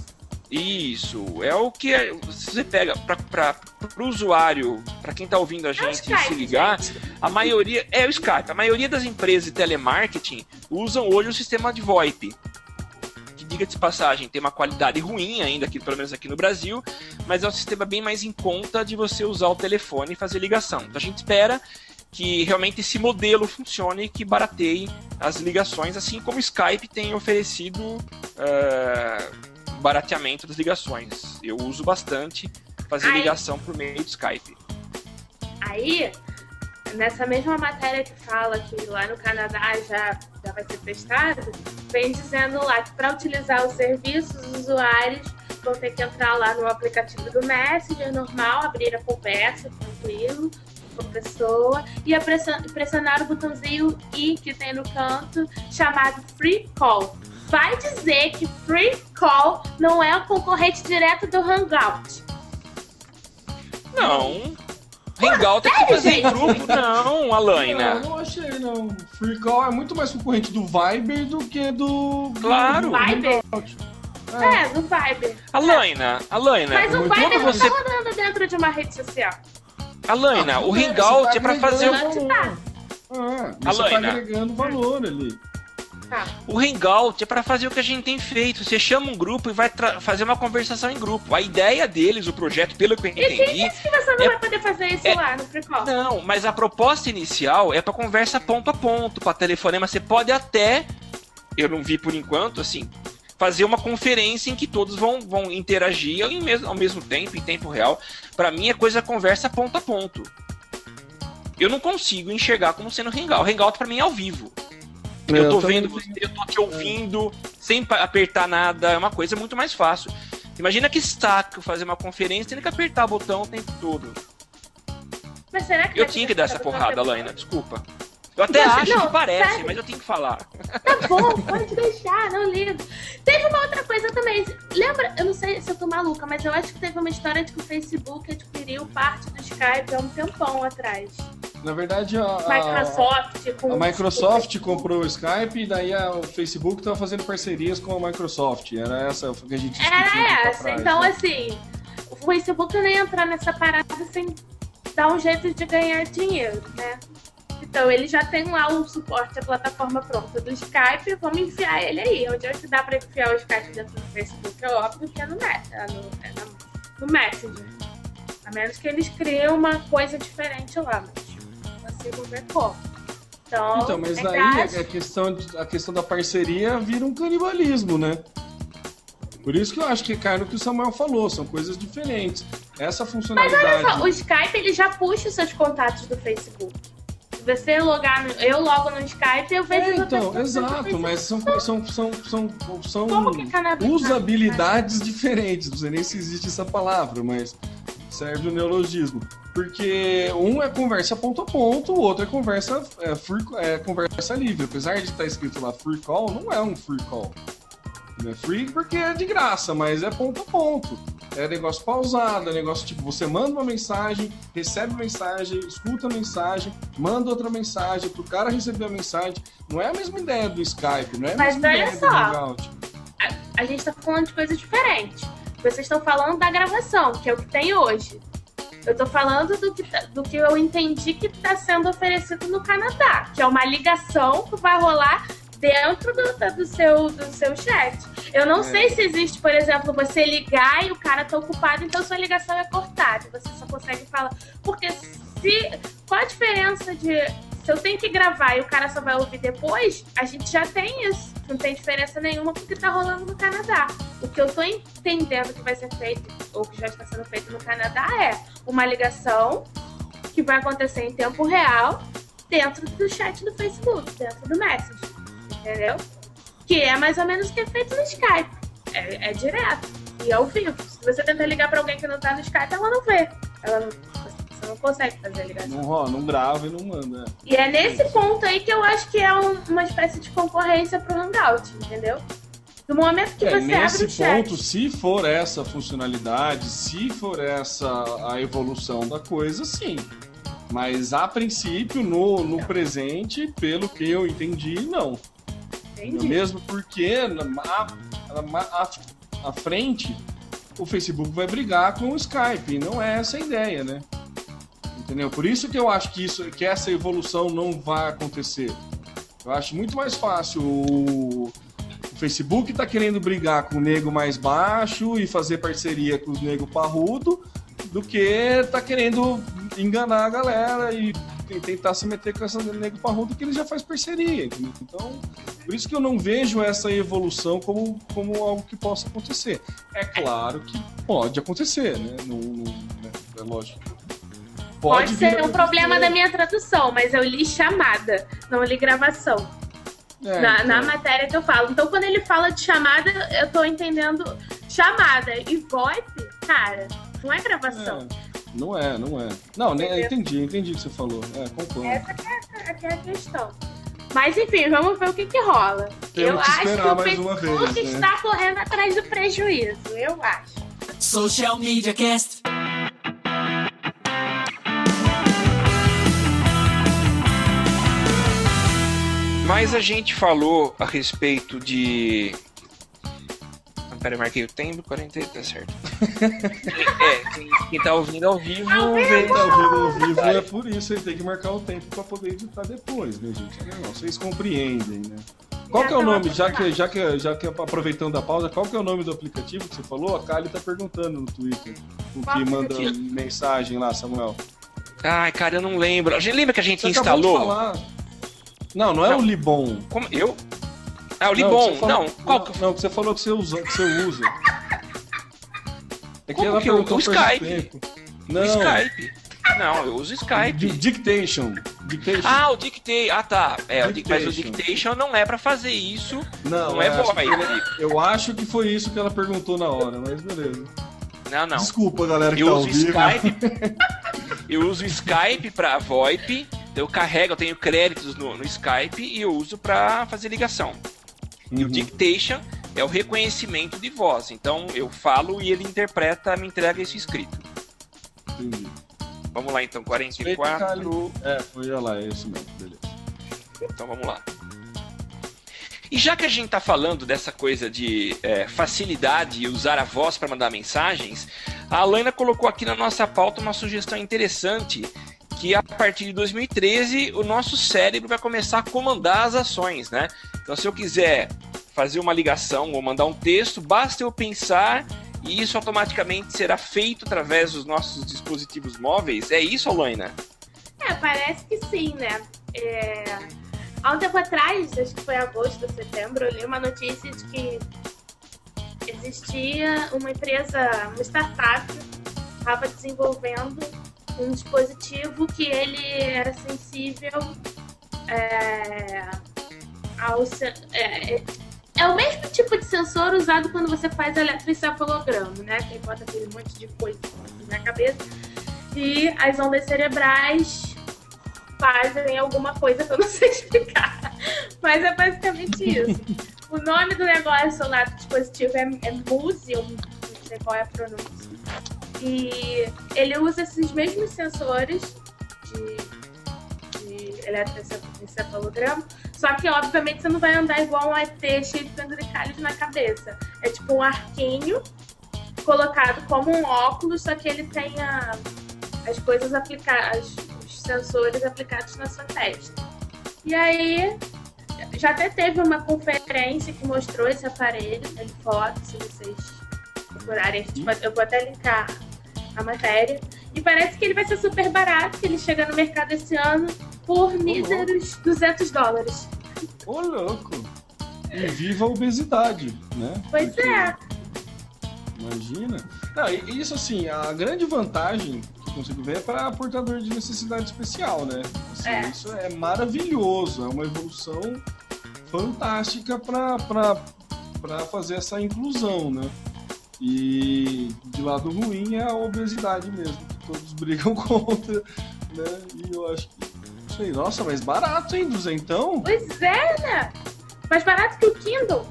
C: Isso, é o que é- você pega para o usuário, para quem está ouvindo a gente
D: Skype,
C: se ligar,
D: gente.
C: a maioria, é o Skype, a maioria das empresas de telemarketing usam hoje o sistema de VoIP, que, diga-se de passagem, tem uma qualidade ruim ainda, aqui, pelo menos aqui no Brasil, mas é um sistema bem mais em conta de você usar o telefone e fazer ligação. Então a gente espera que realmente esse modelo funcione e que barateie as ligações, assim como o Skype tem oferecido eh, barateamento das ligações. Eu uso bastante fazer
D: Ai.
C: ligação por meio do Skype.
D: Aí, nessa mesma matéria que fala que lá no Canadá já, já vai ser testado, vem dizendo lá que para utilizar o serviço, os usuários vão ter que entrar lá no aplicativo do Messenger normal, abrir a conversa tranquilo com a pessoa e a pressa- pressionar o botãozinho I que tem no canto chamado Free Call. Vai dizer que Free Call não é o concorrente direto do Hangout.
C: Não. Hangout é que fazer em grupo. Não, Alaina.
E: Não, não achei, não. Free Call é muito mais concorrente do Viber do que do...
C: Claro.
E: do
D: Viber?
E: Hangout.
D: É, no Viber.
C: Alaina, Alaina.
D: Mas o
E: Quando
D: Viber não
C: você-
D: tá rodando dentro de uma rede social.
C: Alaina, o
E: Tudo bem,
C: Hangout
E: você
C: é pra
E: tá
C: fazer o...
E: agregando valor. Ah, você tá
C: Alaina.
E: agregando valor ali.
D: Tá.
C: O Hangout é pra fazer o que a gente tem feito. Você chama um grupo e vai tra- fazer uma conversação em grupo. A ideia deles, o projeto, pelo que eu
D: E quem
C: entendi...
D: disse que você não
C: É-
D: vai poder fazer isso
C: é-
D: lá no Free Call?
C: Não, mas a proposta inicial é pra conversa ponto a ponto, pra telefonema. Você pode até, eu não vi por enquanto, assim, fazer uma conferência em que todos vão, vão interagir ao mesmo, ao mesmo tempo, em tempo real. Pra mim é coisa conversa ponto a ponto. Eu não consigo enxergar como sendo Hangout. Hangout pra mim é ao vivo.
E: É,
C: Eu tô
E: eu também
C: vendo você, eu tô te ouvindo, sem pa- apertar nada, é uma coisa muito mais fácil. Imagina que saco fazer uma conferência tendo que apertar o botão o tempo todo.
D: Mas será que
C: Eu
D: vai
C: tinha
D: ter
C: que dar essa
D: fazer
C: porrada,
D: tempo?
C: Alaina, desculpa. Eu até
D: Não,
C: acho
D: não,
C: que parece,
D: sério.
C: mas eu tenho que falar.
D: Tá bom, pode deixar, não ligo. Teve uma outra coisa também. Lembra, eu não sei se eu tô maluca, mas eu acho que teve uma história de que o Facebook adquiriu parte do Skype há um tempão atrás.
E: Na verdade, a, a-
D: Microsoft com...
E: a Microsoft comprou o Skype e daí a- o Facebook estava fazendo parcerias com a Microsoft. Era essa que a gente discutiu
D: Era
E: um tempo
D: essa.
E: atrás,
D: Então,
E: né?
D: assim, o Facebook não ia entrar nessa parada sem dar um jeito de ganhar dinheiro, né? Então ele já tem lá o suporte, a plataforma pronta do Skype, vamos enfiar ele aí. Onde é que dá pra enfiar o Skype dentro do Facebook? É óbvio que é no, Met, é no, é no, no Messenger. A menos que eles criem uma coisa diferente lá, mas não consigo ver como. Então,
E: então mas
D: é
E: daí
D: caso...
E: a questão, de, a questão da parceria vira um canibalismo, né? Por isso que eu acho que cai no que o Samuel falou, são coisas diferentes. Essa funcionalidade...
D: Mas olha só, o Skype ele já puxa os seus contatos do Facebook. Se você logar, no... eu logo no Skype, eu vejo...
E: É, então, exato, mas são, são, são, são, são
D: é
E: usabilidades diferentes, não sei nem se existe essa palavra, mas serve o neologismo. Porque um é conversa ponto a ponto, o outro é conversa, é, free, é conversa livre. Apesar de estar escrito lá free call, não é um free call. Não é free porque é de graça, mas é ponto a ponto. É negócio pausado, é negócio tipo, você manda uma mensagem, recebe mensagem, escuta a mensagem, manda outra mensagem, pro cara receber a mensagem. Não é a mesma ideia do Skype, não é a
D: mas
E: mesma ideia
D: só,
E: do Hangout.
D: A, a gente tá falando de coisas diferentes. Vocês estão falando da gravação, que é o que tem hoje. Eu tô falando do que, do que eu entendi que tá sendo oferecido no Canadá, que é uma ligação que vai rolar dentro do, do, seu, do seu chat. Eu não é. sei se existe, por exemplo, você ligar e o cara tá ocupado, então sua ligação é cortada. Você só consegue falar. Porque se. Qual a diferença de. Se eu tenho que gravar e o cara só vai ouvir depois, a gente já tem isso. Não tem diferença nenhuma porque tá rolando no Canadá. O que eu tô entendendo que vai ser feito, ou que já está sendo feito no Canadá, é uma ligação que vai acontecer em tempo real dentro do chat do Facebook, dentro do Messenger. Entendeu? Que é mais ou menos o que é feito no Skype. É, é direto. E ao vivo. Se você tentar ligar pra alguém que não tá no Skype, ela não vê. Ela não, você não consegue fazer a ligação.
E: Não, não grava e não manda.
D: E é nesse ponto aí que eu acho que é um, uma espécie de concorrência pro Hangout, entendeu? No momento que
E: é,
D: você abre o chat...
E: Nesse ponto, se for essa funcionalidade, se for essa a evolução da coisa, sim. Mas a princípio, no, no presente, pelo que eu entendi, não.
D: Entendi.
E: Mesmo porque a, a, a frente o Facebook vai brigar com o Skype, e não é essa a ideia, né? Entendeu? Por isso que eu acho que, isso, que essa evolução não vai acontecer. Eu acho muito mais fácil o, o Facebook tá querendo brigar com o nego mais baixo e fazer parceria com os nego parrudo do que tá querendo enganar a galera e tentar se meter com essa nego parrudo que ele já faz parceria. Entendeu? Então, por isso que eu não vejo essa evolução como, como algo que possa acontecer. É claro que pode acontecer, né? Não, não, é lógico.
D: Pode, pode ser um problema da minha tradução, mas eu li chamada, não li gravação. É, na, então... na matéria que eu falo. Então, quando ele fala de chamada, eu tô entendendo chamada. E VoIP, cara, não é gravação.
E: É. Não é, não é. Não, né, entendi, entendi o que você falou. É, concordo.
D: Essa é, que é a questão. Mas enfim, vamos ver o que que rola.
E: Temos
D: eu
E: que
D: acho que o Facebook
E: vez,
D: está
E: né?
D: correndo atrás do prejuízo, eu acho.
A: Social Media Cast.
C: Mas a gente falou a respeito de... Pera, eu marquei o tempo, quarenta, tá certo. É, quem, quem tá ouvindo ao vivo...
E: Quem tá ouvindo ao vivo é por isso, ele tem que marcar o tempo pra poder editar depois, né, gente? Não, vocês compreendem, né? Qual que é o nome, já que, já, que, já que aproveitando a pausa, qual que é o nome do aplicativo que você falou? A Kali tá perguntando no Twitter, o que manda mensagem lá, Samuel.
C: Ai, cara, eu não lembro. A gente lembra que a gente
E: você
C: instalou?
E: De falar. Não, não é não. o Libon.
C: Como? Eu? Ah, o Libon. Não,
E: falou,
C: não. Qual
E: que... não, que você falou que você usa. Que você usa. É que
C: Como
E: ela
C: que eu...
E: perguntou
C: o Skype.
E: Tempo. Não.
C: O Skype. Não, eu uso o Skype.
E: Dictation. Dictation.
C: Ah, o Dictation. Ah, tá. É,
E: Dictation.
C: Mas o Dictation não é pra fazer isso.
E: Não,
C: não é
E: acho
C: voz.
E: Que, eu acho que foi isso que ela perguntou na hora, mas beleza.
C: Não, não.
E: Desculpa, galera que
C: eu
E: tá
C: uso
E: ao vivo.
C: Skype. Eu uso o Skype pra VoIP. Então eu carrego, eu tenho créditos no, no Skype e eu uso pra fazer ligação.
E: Uhum.
C: E o Dictation é o reconhecimento de voz. Então eu falo e ele interpreta, me entrega isso escrito.
E: Entendi.
C: Vamos lá então, quarenta e quatro.
E: É, foi lá, é isso mesmo, beleza.
C: Então vamos lá. E já que a gente tá falando dessa coisa de é, facilidade e usar a voz para mandar mensagens, a Alana colocou aqui na nossa pauta uma sugestão interessante, que a partir de dois mil e treze o nosso cérebro vai começar a comandar as ações, né? Então, se eu quiser fazer uma ligação ou mandar um texto, basta eu pensar e isso automaticamente será feito através dos nossos dispositivos móveis. É isso, Alaina?
D: É, parece que sim, né? É... Há um tempo atrás, acho que foi agosto ou setembro, eu li uma notícia de que existia uma empresa, uma startup, estava desenvolvendo um dispositivo que ele era sensível é, ao... É, é o mesmo tipo de sensor usado quando você faz eletroencefalograma, né? Que bota aquele monte de coisa na cabeça. E as ondas cerebrais fazem alguma coisa que eu não sei explicar. Mas é basicamente isso. O nome do negócio lá do dispositivo é, é Muse, eu não sei qual é a pronúncia. E ele usa esses mesmos sensores de, de eletroencefalograma, só que obviamente você não vai andar igual um E T cheio de penduricalhos na cabeça. É tipo um arquinho colocado como um óculos, só que ele tem a, as coisas aplicadas, os sensores aplicados na sua testa. E aí, já até teve uma conferência que mostrou esse aparelho, tem foto, se vocês procurarem, eu vou até linkar a matéria. E parece que ele vai ser super barato, que ele chega no mercado esse ano por míseros duzentos dólares.
E: Ô, louco! E viva a obesidade, né?
D: Pois Porque, é.
E: Imagina. Não, e isso, assim, a grande vantagem que eu consigo ver é para portador de necessidade especial, né? Assim,
D: é.
E: Isso é maravilhoso, é uma evolução fantástica para fazer essa inclusão, né? E de lado ruim é a obesidade mesmo, que todos brigam contra, né? E eu acho que, não sei, nossa, mas barato, hein, duzentão?
D: Pois é, né? Mais barato que o Kindle.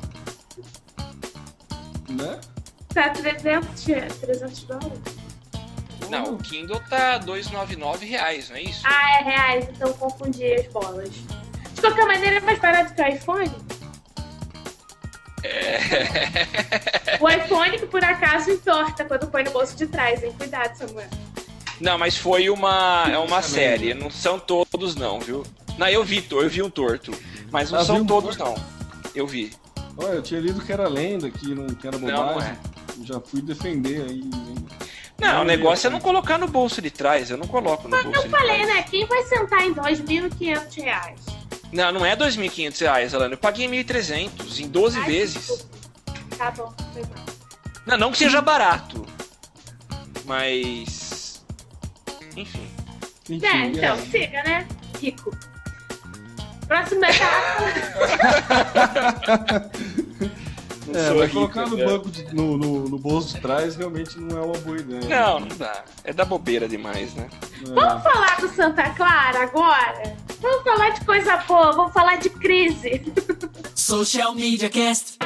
E: Né?
D: Tá trezentos dólares.
C: Não, o Kindle tá duzentos e noventa e nove reais, não é isso?
D: Ah, é reais, então eu confundi as bolas. De qualquer maneira, é mais barato que o iPhone?
C: É.
D: O iPhone que por acaso entorta quando põe no bolso de trás, hein? Cuidado, Samuel.
C: Não, mas foi uma, é uma série, não são todos não, viu? Não, eu vi, eu vi um torto, mas não ah, são todos não, eu vi.
E: Olha, eu tinha lido que era lenda, que, não, que era bobagem,
C: não, não é.
E: Já fui defender aí.
C: Não, não, o negócio é não colocar no bolso de trás, eu não coloco no
D: mas
C: bolso de
D: trás. Eu falei,
C: trás.
D: né, quem vai sentar em dois mil e quinhentos reais?
C: Não, não é dois mil e quinhentos reais, Alana. Eu paguei mil e trezentos em doze
D: Ai,
C: vezes.
D: Desculpa. Tá bom, foi mal.
C: Não, não que seja barato. Mas... Enfim.
D: Enfim é, então, é. Siga, né? Rico. Próximo etapa.
E: É, mas colocar no banco, de, no, no, no bolso de trás realmente não é uma boa ideia.
C: Não, não dá. É da bobeira demais, né?
D: É. Vamos falar do Santa Clara agora? Vamos falar de coisa boa, vamos falar de crise.
A: Social Media Cast.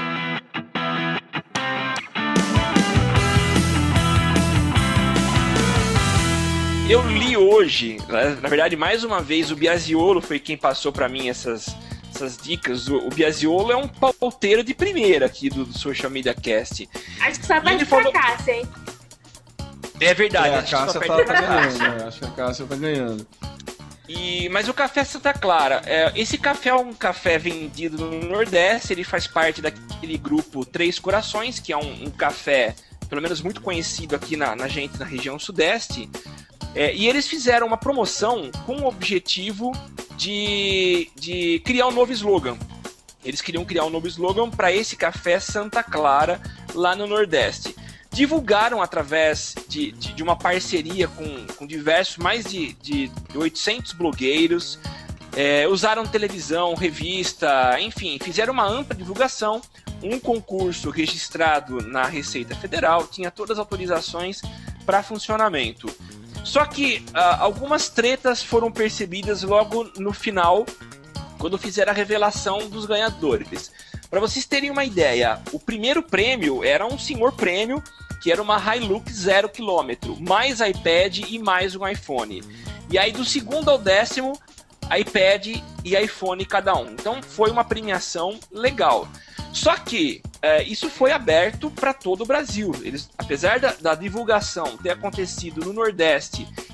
C: Eu li hoje, na verdade, mais uma vez, o Biasiolo foi quem passou pra mim essas... essas dicas. O, o Biasiolo é um pauteiro de primeira aqui do, do Social Media Cast.
D: Acho que só vai de falou... Cássia, hein?
C: É verdade.
E: É, a Cássia tá, tá ganhando, né? Acho que a Cássia tá ganhando.
C: E, mas o Café Santa Clara, é, esse café é um café vendido no Nordeste, ele faz parte daquele grupo Três Corações, que é um, um café, pelo menos muito conhecido aqui na, na gente, na região Sudeste. É, e eles fizeram uma promoção com o objetivo de, de criar um novo slogan. Eles queriam criar um novo slogan para esse café Santa Clara lá no Nordeste. Divulgaram através de, de, de uma parceria com, com diversos, mais de, de oitocentos blogueiros, é, usaram televisão, revista, enfim, fizeram uma ampla divulgação. Um concurso registrado na Receita Federal, tinha todas as autorizações para funcionamento. Só que uh, algumas tretas foram percebidas logo no final, quando fizeram a revelação dos ganhadores. Para vocês terem uma ideia, o primeiro prêmio era um senhor prêmio, que era uma Hilux zero quilômetro, mais iPad e mais um iPhone. E aí do segundo ao décimo, iPad e iPhone cada um. Então foi uma premiação legal. Só que é, isso foi aberto para todo o Brasil. Eles, apesar da, da divulgação ter acontecido no Nordeste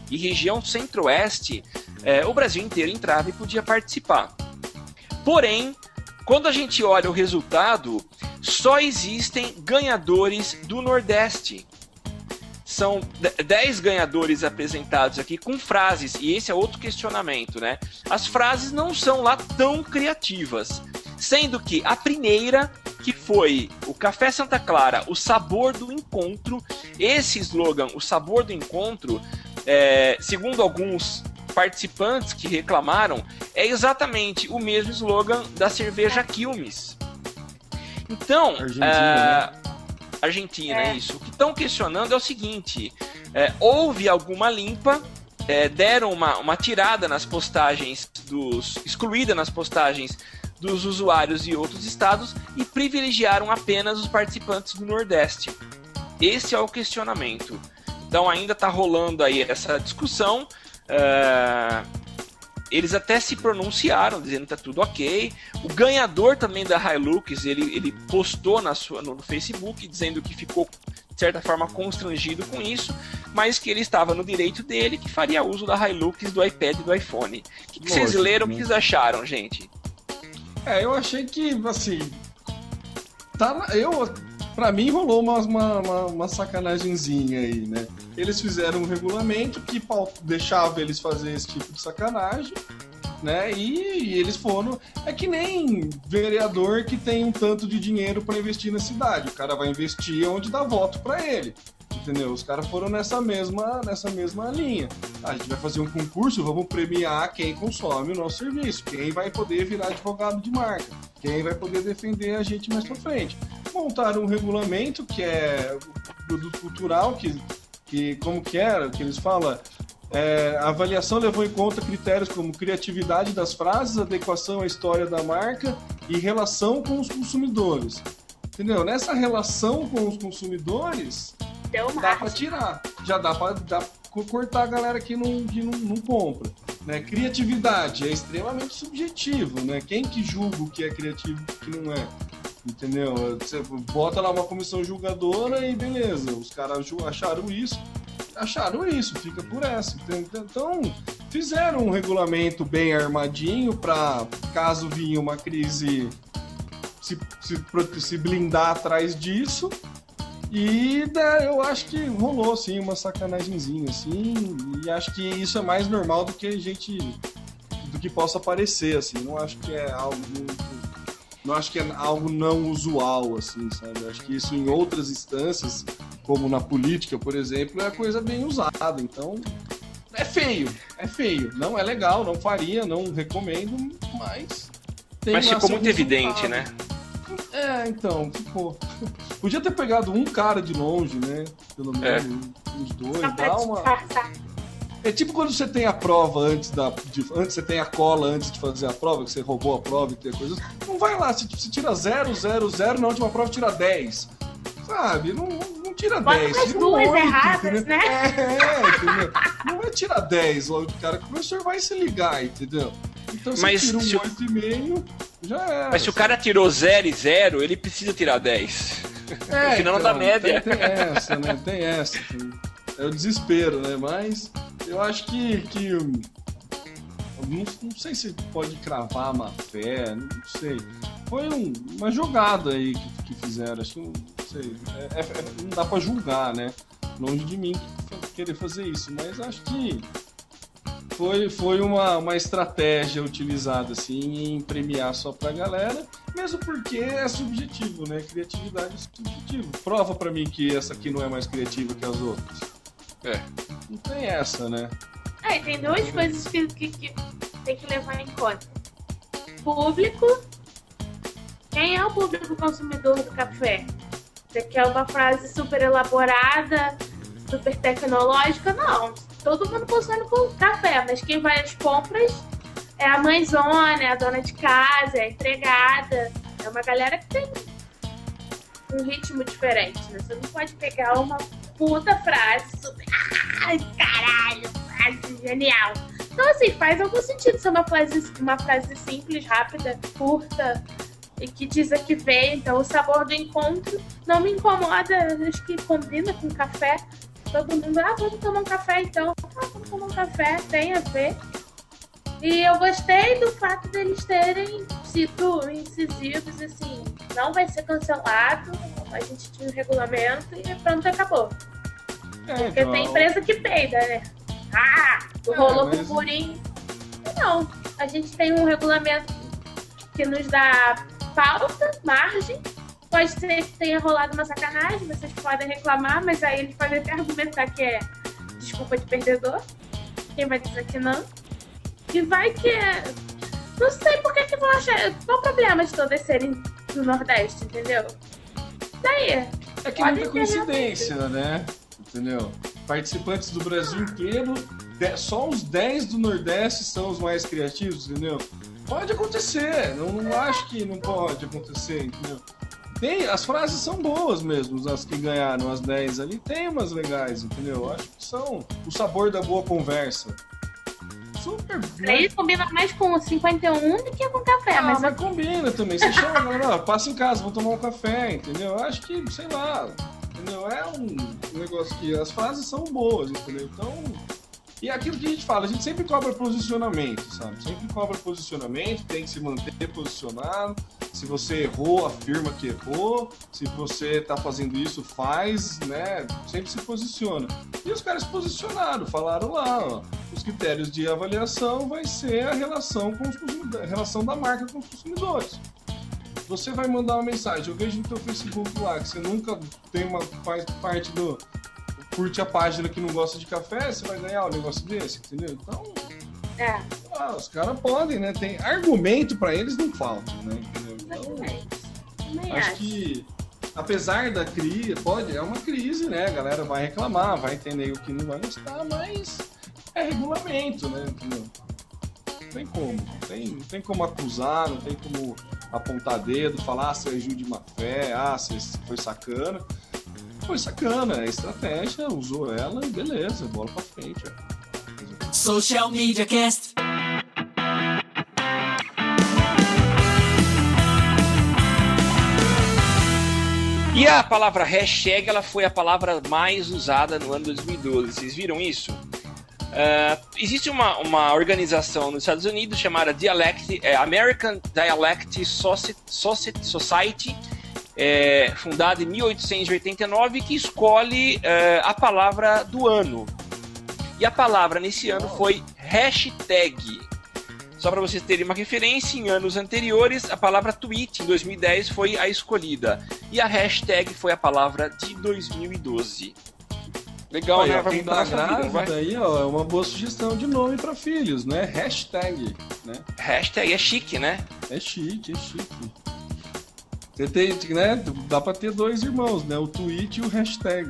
C: e região centro-oeste, é, o Brasil inteiro entrava e podia participar. Porém, quando a gente olha o resultado, só existem ganhadores do Nordeste. São dez ganhadores apresentados aqui com frases, e esse é outro questionamento, né? As frases não são lá tão criativas, sendo que a primeira, que foi o Café Santa Clara, o sabor do encontro, esse slogan, o sabor do encontro, é, segundo alguns participantes que reclamaram, é exatamente o mesmo slogan da cerveja Quilmes. Então, Argentina, é, né? Argentina, é. isso. O que estão questionando é o seguinte, é, houve alguma limpa, é, deram uma, uma tirada nas postagens dos... excluída nas postagens dos usuários de outros estados e privilegiaram apenas os participantes do Nordeste. Esse é o questionamento. Então ainda está rolando aí essa discussão. Uh, eles até se pronunciaram dizendo que tá tudo ok. O ganhador também da Hilux, ele, ele postou na sua, no Facebook dizendo que ficou de certa forma constrangido com isso, mas que ele estava no direito dele, que faria uso da Hilux, do iPad e do iPhone. O que, que vocês leram? O que vocês acharam, gente?
E: É, eu achei que, assim, tá, eu, pra mim rolou uma, uma, uma, uma sacanagemzinha aí, né? Eles fizeram um regulamento que deixava eles fazer esse tipo de sacanagem, né? E, e eles foram... É que nem vereador que tem um tanto de dinheiro pra investir na cidade. O cara vai investir onde dá voto pra ele. Entendeu? Os caras foram nessa mesma, nessa mesma linha. A gente vai fazer um concurso, vamos premiar quem consome o nosso serviço, quem vai poder virar advogado de marca, quem vai poder defender a gente mais pra frente. Montaram um regulamento que é produto cultural, que, que como que era, que eles falam, é, a avaliação levou em conta critérios como criatividade das frases, adequação à história da marca e relação com os consumidores. Entendeu? Nessa relação com os consumidores... dá pra tirar, já dá pra, dá pra cortar a galera que não, que não, não compra, né? Criatividade é extremamente subjetivo, né? Quem que julga o que é criativo e o que não é, entendeu? Você bota lá uma comissão julgadora e beleza, os caras acharam isso, acharam isso, fica por essa. Então, fizeram um regulamento bem armadinho pra, caso vinha uma crise, se, se, se blindar atrás disso. E né, eu acho que rolou assim, uma sacanagemzinha assim, e acho que isso é mais normal do que a gente, do que possa parecer, assim. Não acho que é algo muito, não acho que é algo não usual, assim, sabe? Acho que isso em outras instâncias, como na política, por exemplo, é coisa bem usada. Então, é feio, é feio. Não é legal, não faria, não recomendo, mas tem
C: mas ficou muito evidente, né?
E: É, então, ficou. Podia ter pegado um cara de longe, né? Pelo menos é. Os dois, dá uma... É tipo quando você tem a prova antes da... De, antes você tem a cola antes de fazer a prova, que você roubou a prova e tem coisas. Não vai lá, se você tira zero, zero, zero, na última prova tira dez. Sabe? Não, não tira
D: bota
E: dez.
D: As duas oito, erradas, entendeu? Né?
E: É, entendeu? Não vai tirar dez logo de cara, que o professor vai se ligar, entendeu? Então você
C: mas
E: tira um
C: se
E: oito e meio, já era.
C: Mas se o cara tirou zero e zero, ele precisa tirar dez.
E: É,
C: senão
E: então,
C: não dá média.
E: Tem, tem essa, né? Tem essa. Tem... É o desespero, né? Mas eu acho que... que não, não sei se pode cravar má fé, não sei. Foi um, uma jogada aí que, que fizeram, acho que não sei. É, é, não dá pra julgar, né? Longe de mim querer fazer isso, mas acho que Foi, foi uma, uma estratégia utilizada assim, em premiar só pra galera, mesmo porque é subjetivo, né? Criatividade é subjetivo. Prova pra mim que essa aqui não é mais criativa que as outras.
C: É.
E: Não tem essa, né?
D: É, tem duas coisas que, que, que tem que levar em conta. Público. Quem é o público consumidor do café? Você quer uma frase super elaborada, super tecnológica? Não. Todo mundo consome com café, mas quem vai às compras é a mãezona, é a dona de casa, é a empregada. É uma galera que tem um ritmo diferente, né? Você não pode pegar uma puta frase super... Ai, caralho, frase genial. Então, assim, faz algum sentido ser uma frase, uma frase simples, rápida, curta e que diz a que veio. Então, o sabor do encontro não me incomoda, acho que combina com café. Todo mundo, ah, vamos tomar um café então. Ah, vamos tomar um café, tem a ver. E eu gostei do fato deles terem sido incisivos, assim, não vai ser cancelado, a gente tinha um regulamento e pronto, acabou. É, Porque então... tem empresa que peida, né? Ah, rolou
E: é, mas...
D: burburinho. Não, a gente tem um regulamento que nos dá pauta, margem. Pode ser que tenha rolado uma sacanagem, vocês podem reclamar, mas aí eles podem até argumentar que é desculpa de perdedor. Quem vai dizer que não? E vai que é... Não sei por que que vão achar... Qual o problema de todas serem do Nordeste, entendeu? Daí.
E: É que é muita coincidência, né? Entendeu? Participantes do Brasil inteiro, só os dez do Nordeste são os mais criativos, entendeu? Pode acontecer, não, não acho que não pode acontecer, entendeu? Tem, as frases são boas mesmo, as que ganharam, as dez ali, tem umas legais, entendeu? Acho que são o sabor da boa conversa. Super.
D: Aí combina mais com cinquenta e um do que com café,
E: ah,
D: mas...
E: mas combina também, você chama, galera, passa em casa, vamos tomar um café, entendeu? Acho que, sei lá, entendeu? É um negócio que as frases são boas, entendeu? Então... E é aquilo que a gente fala, a gente sempre cobra posicionamento, sabe? Sempre cobra posicionamento, tem que se manter posicionado. Se você errou, afirma que errou. Se você tá fazendo isso, faz, né? Sempre se posiciona. E os caras se posicionaram, falaram lá, ó. Os critérios de avaliação vai ser a relação, com os consumidores, a relação da marca com os consumidores. Você vai mandar uma mensagem, eu vejo no teu Facebook lá, que você nunca tem uma, faz parte do... curte a página que não gosta de café, você vai ganhar um negócio desse, entendeu? Então,
D: é.
E: ah, os caras podem, né? Tem argumento pra eles, não falta, né? Entendeu? Então, acho que, apesar da crise, pode, é uma crise, né? A galera vai reclamar, vai entender o que não vai gostar, mas é regulamento, né? Entendeu? Não tem como, não tem, não tem como acusar, não tem como apontar dedo, falar, ah, você agiu de má fé, ah, você foi sacana. Foi sacana, é estratégia, usou ela e beleza, bola pra frente. Ó.
A: Social Media Cast.
C: E a palavra hashtag, ela foi a palavra mais usada no ano dois mil e doze. Vocês viram isso? Uh, existe uma, uma organização nos Estados Unidos chamada Dialect, é, American Dialect Society, é, fundada em mil oitocentos e oitenta e nove, que escolhe é, a palavra do ano. E a palavra nesse ano foi hashtag. Só para vocês terem uma referência, em anos anteriores, a palavra tweet, em dois mil e dez, foi a escolhida. E a hashtag foi a palavra de dois mil e doze. Legal,
E: olha,
C: né? Vai
E: quem tá grávida aí, ó, é uma boa sugestão de nome para filhos, né? Hashtag, né?
C: Hashtag é chique, né?
E: É chique, é chique. Você tem, né? Dá pra ter dois irmãos, né? O tweet e o hashtag.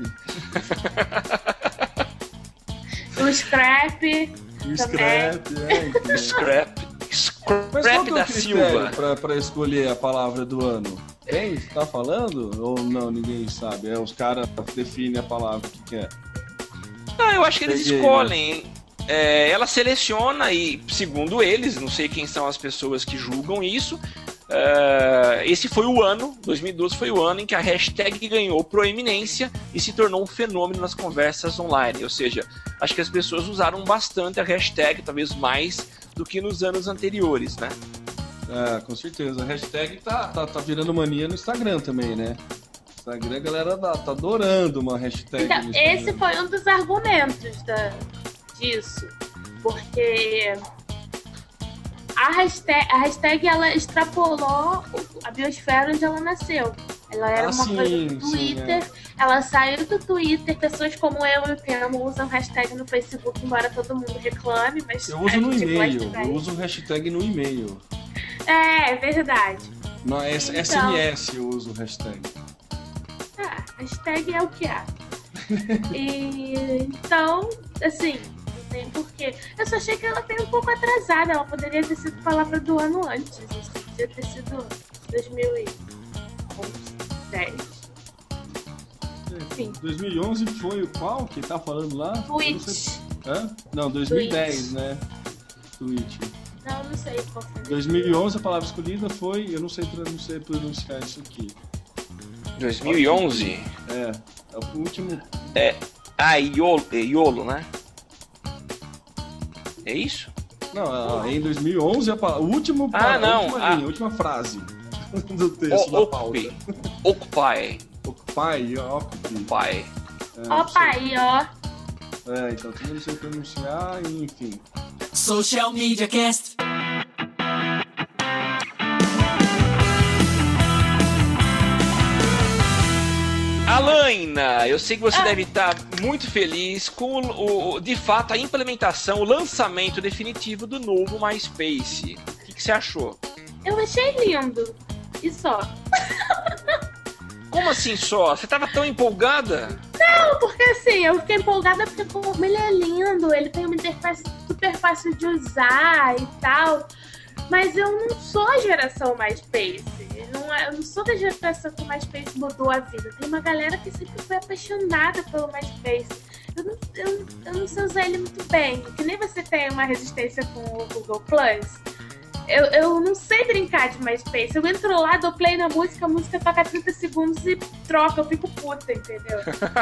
D: O scrap.
E: O scrap, é.
C: O scrap. Scrap
E: Mas qual que é
C: da
E: o
C: Silva.
E: critério pra, pra escolher a palavra do ano? Tem? Tá falando? Ou não, ninguém sabe? É, os caras definem a palavra que quer.
C: Não, eu acho que eles
E: Peguei,
C: escolhem. Né? É, ela seleciona e, segundo eles, não sei quem são as pessoas que julgam isso, Uh, esse foi o ano, dois mil e doze foi o ano em que a hashtag ganhou proeminência e se tornou um fenômeno nas conversas online. Ou seja, acho que as pessoas usaram bastante a hashtag, talvez mais do que nos anos anteriores, né?
E: É, com certeza. A hashtag tá, tá, tá virando mania no Instagram também, né? Instagram, a galera tá, tá adorando uma hashtag.
D: Então, esse foi um dos argumentos da, disso, porque a hashtag, a hashtag ela extrapolou a biosfera onde ela nasceu. Ela era
E: ah,
D: uma
E: sim,
D: coisa do Twitter,
E: sim, é.
D: Ela saiu do Twitter, pessoas como eu e o Temo usam hashtag no Facebook, embora todo mundo reclame, mas
E: eu uso no e-mail,
D: gosta,
E: eu uso hashtag no e-mail.
D: É, é verdade.
E: No S M S então, eu uso hashtag.
D: Ah, hashtag é o que há. E, então, assim, não tem porquê. Eu só achei que ela veio um pouco atrasada. Ela poderia ter sido palavra do ano antes. Isso poderia ter sido dois mil e dez. Enfim.
E: dois mil e onze foi o qual que tá falando lá?
D: Twitch.
E: Não, Hã? Não, dois mil e dez, Twitch. Né? Twitch.
D: Não, não sei qual foi.
E: dois mil e onze a palavra escolhida foi, eu não sei, não sei pronunciar isso aqui.
C: dois mil e onze?
E: É, é o último.
C: É, ah, Iolo, Iolo, né? É isso?
E: Não, em dois mil e onze, a última,
C: ah, não.
E: a última linha, a última frase do texto
C: o,
E: da pauta.
C: Occupy.
E: Occupy,
C: Occupy.
D: Occupy, ó.
E: É, então tu não sei pronunciar, enfim.
A: Social Media Cast.
C: Alaina, eu sei que você ah. deve estar muito feliz com o, o, de fato, a implementação, o lançamento definitivo do novo MySpace. O que, que você achou?
D: Eu achei lindo. E só.
C: Como assim só? Você tava tão empolgada?
D: Não, porque assim, eu fiquei empolgada porque como ele é lindo, ele tem uma interface super fácil de usar e tal. Mas eu não sou a geração MySpace. Eu não, eu não sou da geração que o MySpace mudou a vida. Tem uma galera que sempre foi apaixonada pelo MySpace. Eu não, eu, eu não sei usar ele muito bem. Que nem você tem uma resistência com o Google Plus. Eu, eu não sei brincar de MySpace. Eu entro lá, dou play na música, a música toca trinta segundos e troca. Eu fico puta, entendeu?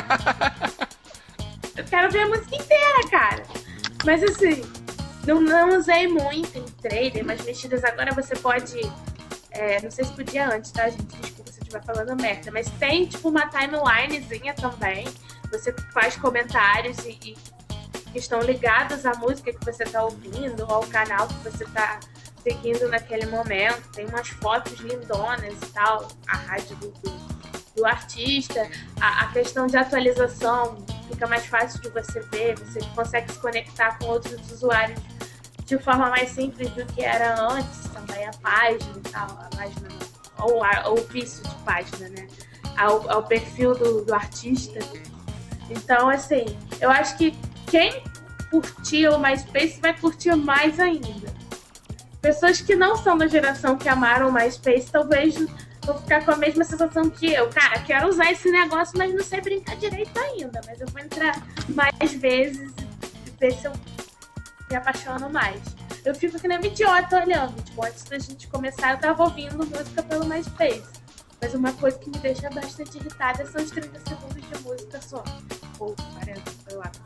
D: Eu quero ver a música inteira, cara. Mas assim... Não, não usei muito em trailer, mas mexidas agora você pode... É, não sei se podia antes, tá, gente? Desculpa se eu estiver falando merda. Mas tem, tipo, uma timelinezinha também. Você faz comentários e, e que estão ligados à música que você tá ouvindo, ou ao canal que você tá seguindo naquele momento. Tem umas fotos lindonas e tal. A rádio do, do, do artista. A, a questão de atualização fica mais fácil de você ver. Você consegue se conectar com outros usuários de forma mais simples do que era antes, também a página e tal, a página, ou, a, ou o vício de página, né? Ao, ao perfil do, do artista. Então, assim, eu acho que quem curtiu o MySpace vai curtir mais ainda. Pessoas que não são da geração que amaram o MySpace, talvez vão ficar com a mesma sensação que eu. Cara, quero usar esse negócio, mas não sei brincar direito ainda. Mas eu vou entrar mais vezes e ver se eu me apaixono mais. Eu fico que nem uma idiota olhando. Tipo, antes da gente começar, eu tava ouvindo música pelo MySpace. Mas uma coisa que me deixa bastante irritada são os trinta segundos de música só. Ou quarenta, sei lá.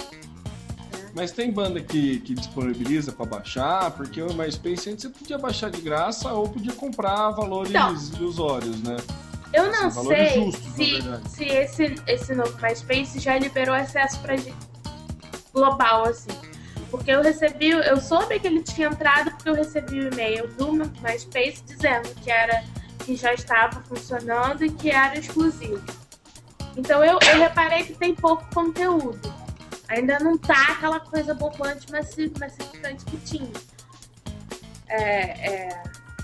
D: Né?
E: Mas tem banda que, que disponibiliza pra baixar, porque o MySpace antes você podia baixar de graça ou podia comprar valores então, ilusórios, né?
D: Eu não
E: assim,
D: sei
E: justos,
D: se, se esse, esse novo MySpace já liberou acesso pra global, assim. Porque eu recebi, eu soube que ele tinha entrado porque eu recebi o um e-mail do MySpace dizendo que, era, que já estava funcionando e que era exclusivo. Então eu, eu reparei que tem pouco conteúdo. Ainda não tá aquela coisa bombante, massificante que tinha. É, é,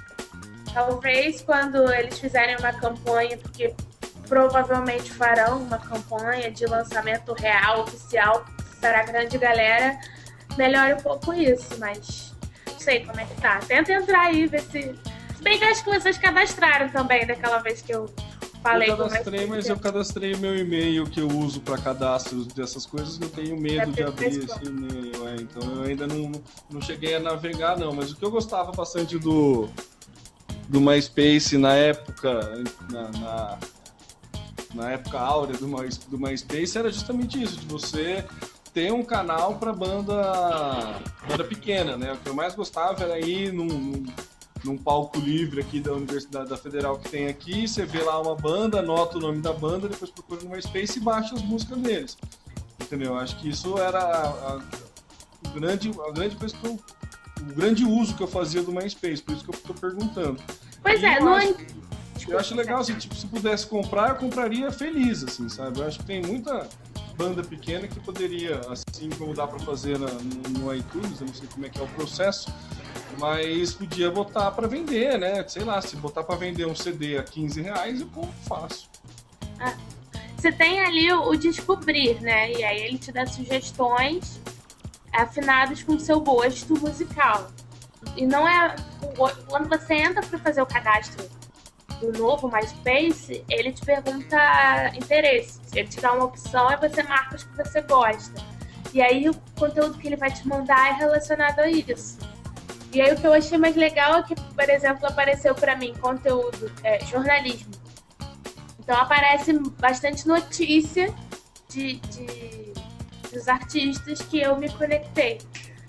D: talvez quando eles fizerem uma campanha, porque provavelmente farão uma campanha de lançamento real, oficial, para a grande galera, melhore um pouco isso, mas não sei como é que tá. Tenta entrar aí, ver se... Se bem que acho que vocês cadastraram também daquela vez que eu falei.
E: Eu cadastrei, mas tempo. eu cadastrei o meu e-mail que eu uso para cadastros dessas coisas, eu tenho medo de abrir esse e-mail, é, então eu ainda não, não cheguei a navegar não, mas o que eu gostava bastante do, do MySpace na época, na, na, na época áurea do, My, do MySpace era justamente isso, de você... ter um canal para banda, banda pequena, né? O que eu mais gostava era ir num, num, num palco livre aqui da Universidade da Federal que tem aqui, você vê lá uma banda, anota o nome da banda, depois procura no MySpace e baixa as músicas deles. Entendeu? Acho que isso era a, a, a, grande, a grande coisa que eu, o grande uso que eu fazia do MySpace, por isso que eu tô perguntando.
D: Pois
E: e
D: é,
E: eu
D: não
E: acho, eu acho legal, assim, tipo, se pudesse comprar, eu compraria feliz, assim, sabe? Eu acho que tem muita banda pequena que poderia, assim como dá para fazer na, no, no iTunes, eu não sei como é que é o processo, mas podia botar para vender, né? Sei lá, se botar para vender um C D a quinze reais, eu compro fácil.
D: Ah, você tem ali o, o descobrir, né? E aí ele te dá sugestões afinadas com o seu gosto musical. E não é... Quando você entra para fazer o cadastro do novo MySpace, ele te pergunta interesse. Ele te dá uma opção e você marca os que você gosta. E aí o conteúdo que ele vai te mandar é relacionado a isso. E aí o que eu achei mais legal é que, por exemplo, apareceu para mim conteúdo, é, jornalismo. Então aparece bastante notícia de, de, dos artistas que eu me conectei.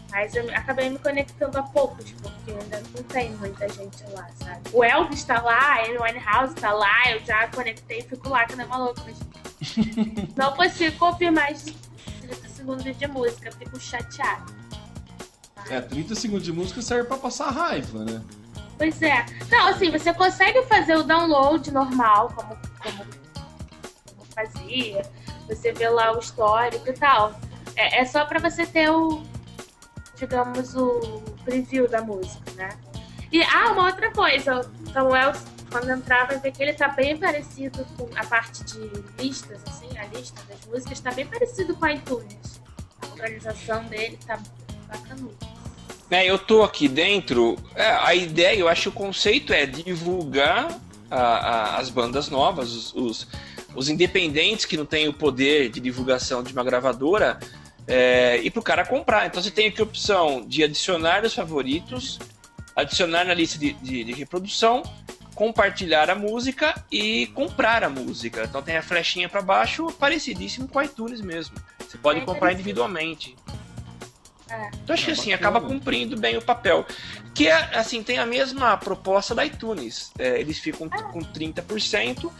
D: Mas eu acabei me conectando a poucos, porque ainda não tem muita gente lá, sabe? O Elvis tá lá, a Amy Winehouse tá lá, eu já conectei e fico lá, que não é maluco. Mas não consigo ouvir mais de trinta segundos de música, fico chateada.
E: É, trinta segundos de música serve pra passar raiva, né?
D: Pois é. Não, assim, você consegue fazer o download normal, como, como, como fazia. Você vê lá o histórico e tal. É, é só pra você ter o, digamos, o preview da música, né? E, ah, uma outra coisa. O Samuel, quando entrar, vai ver que ele tá bem parecido com a parte de listas, assim, a lista das músicas tá bem parecido com a iTunes. A organização dele tá bacanuda.
C: É, eu tô aqui dentro, é, a ideia, eu acho que o conceito é divulgar a, a, as bandas novas, os, os, os independentes que não têm o poder de divulgação de uma gravadora, é, e pro cara comprar. Então você tem aqui a opção de adicionar os favoritos, adicionar na lista de, de, de reprodução, compartilhar a música e comprar a música. Então tem a flechinha para baixo, parecidíssimo com o iTunes mesmo. Você pode é comprar parecido. individualmente. É. Então acho que assim, acaba cumprindo bem o papel. Que é, assim, tem a mesma proposta da iTunes. É, eles ficam ah. com trinta por cento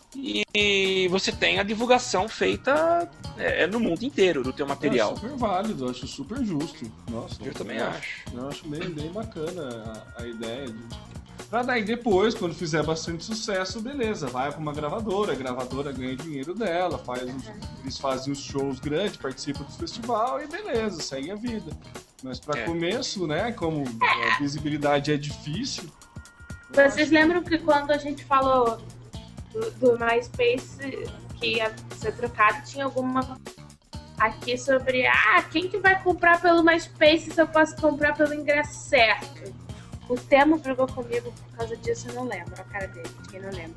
C: e você tem a divulgação feita é, no mundo inteiro do teu material.
E: É super válido, acho super justo. Nossa,
C: eu também
E: eu
C: acho.
E: Eu acho bem, bem bacana a, a ideia de... Pra daí depois, quando fizer bastante sucesso, beleza, vai pra uma gravadora, a gravadora ganha dinheiro dela, faz uns, eles fazem os shows grandes, participam do festival e beleza, segue a vida. Mas pra é. começo, né, como a visibilidade é difícil...
D: Vocês lembram que quando a gente falou do, do MySpace que ia ser trocado, tinha alguma aqui sobre, ah, quem que vai comprar pelo MySpace se eu posso comprar pelo ingresso certo? O Temo brigou comigo por causa disso, eu não lembro a cara dele, de quem não lembra.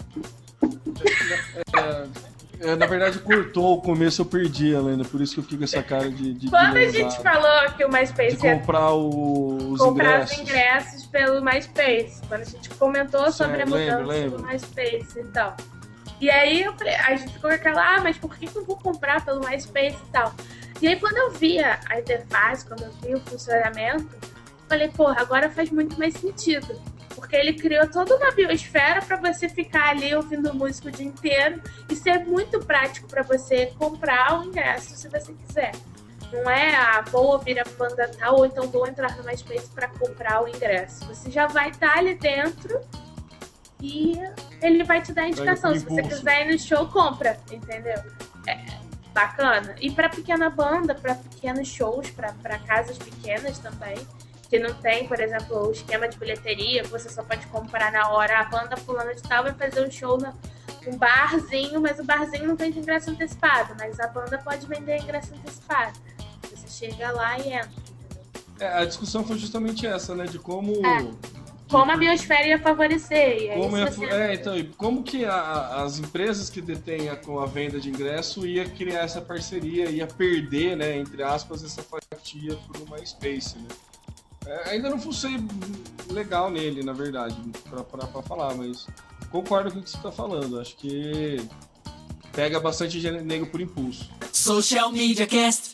E: É, é, na verdade, cortou o começo, eu perdi, Helena, por isso que eu fiquei com essa cara de... de
D: Quando
E: de
D: a gente falou que o MySpace
E: de comprar o, os
D: comprar
E: ingressos.
D: os ingressos pelo MySpace, quando a gente comentou sobre a mudança
E: lembro, lembro.
D: do MySpace e tal. E aí eu, a gente ficou com aquela, ah, mas por que, que eu vou comprar pelo MySpace e tal? E aí quando eu via a interface, quando eu vi o funcionamento, falei, porra, agora faz muito mais sentido. Porque ele criou toda uma biosfera para você ficar ali ouvindo música o dia inteiro e ser muito prático para você comprar o ingresso se você quiser. Não é, ah, vou ouvir a banda tal ou então vou entrar no MySpace para comprar o ingresso. Você já vai estar ali dentro e ele vai te dar a indicação. Se você quiser ir no show, compra, entendeu? É bacana. E para pequena banda, para pequenos shows, para casas pequenas também, que não tem, por exemplo, o esquema de bilheteria, que você só pode comprar na hora. A banda fulana de tal vai fazer um show num barzinho, mas o barzinho não vende ingresso antecipado, mas a banda pode vender ingresso antecipado. Você chega lá e entra, entendeu?
E: É, a discussão foi justamente essa, né, de como...
D: É. Como a biosfera ia favorecer. E aí,
E: como ia,
D: você...
E: é, então, como que a, as empresas que detêm a, com a venda de ingresso ia criar essa parceria, ia perder, né, entre aspas, essa fatia por uma MySpace, né? É, ainda não fucei legal nele, na verdade, pra, pra, pra falar, mas concordo com o que você tá falando. Acho que pega bastante nego por impulso.
A: Social Media Cast.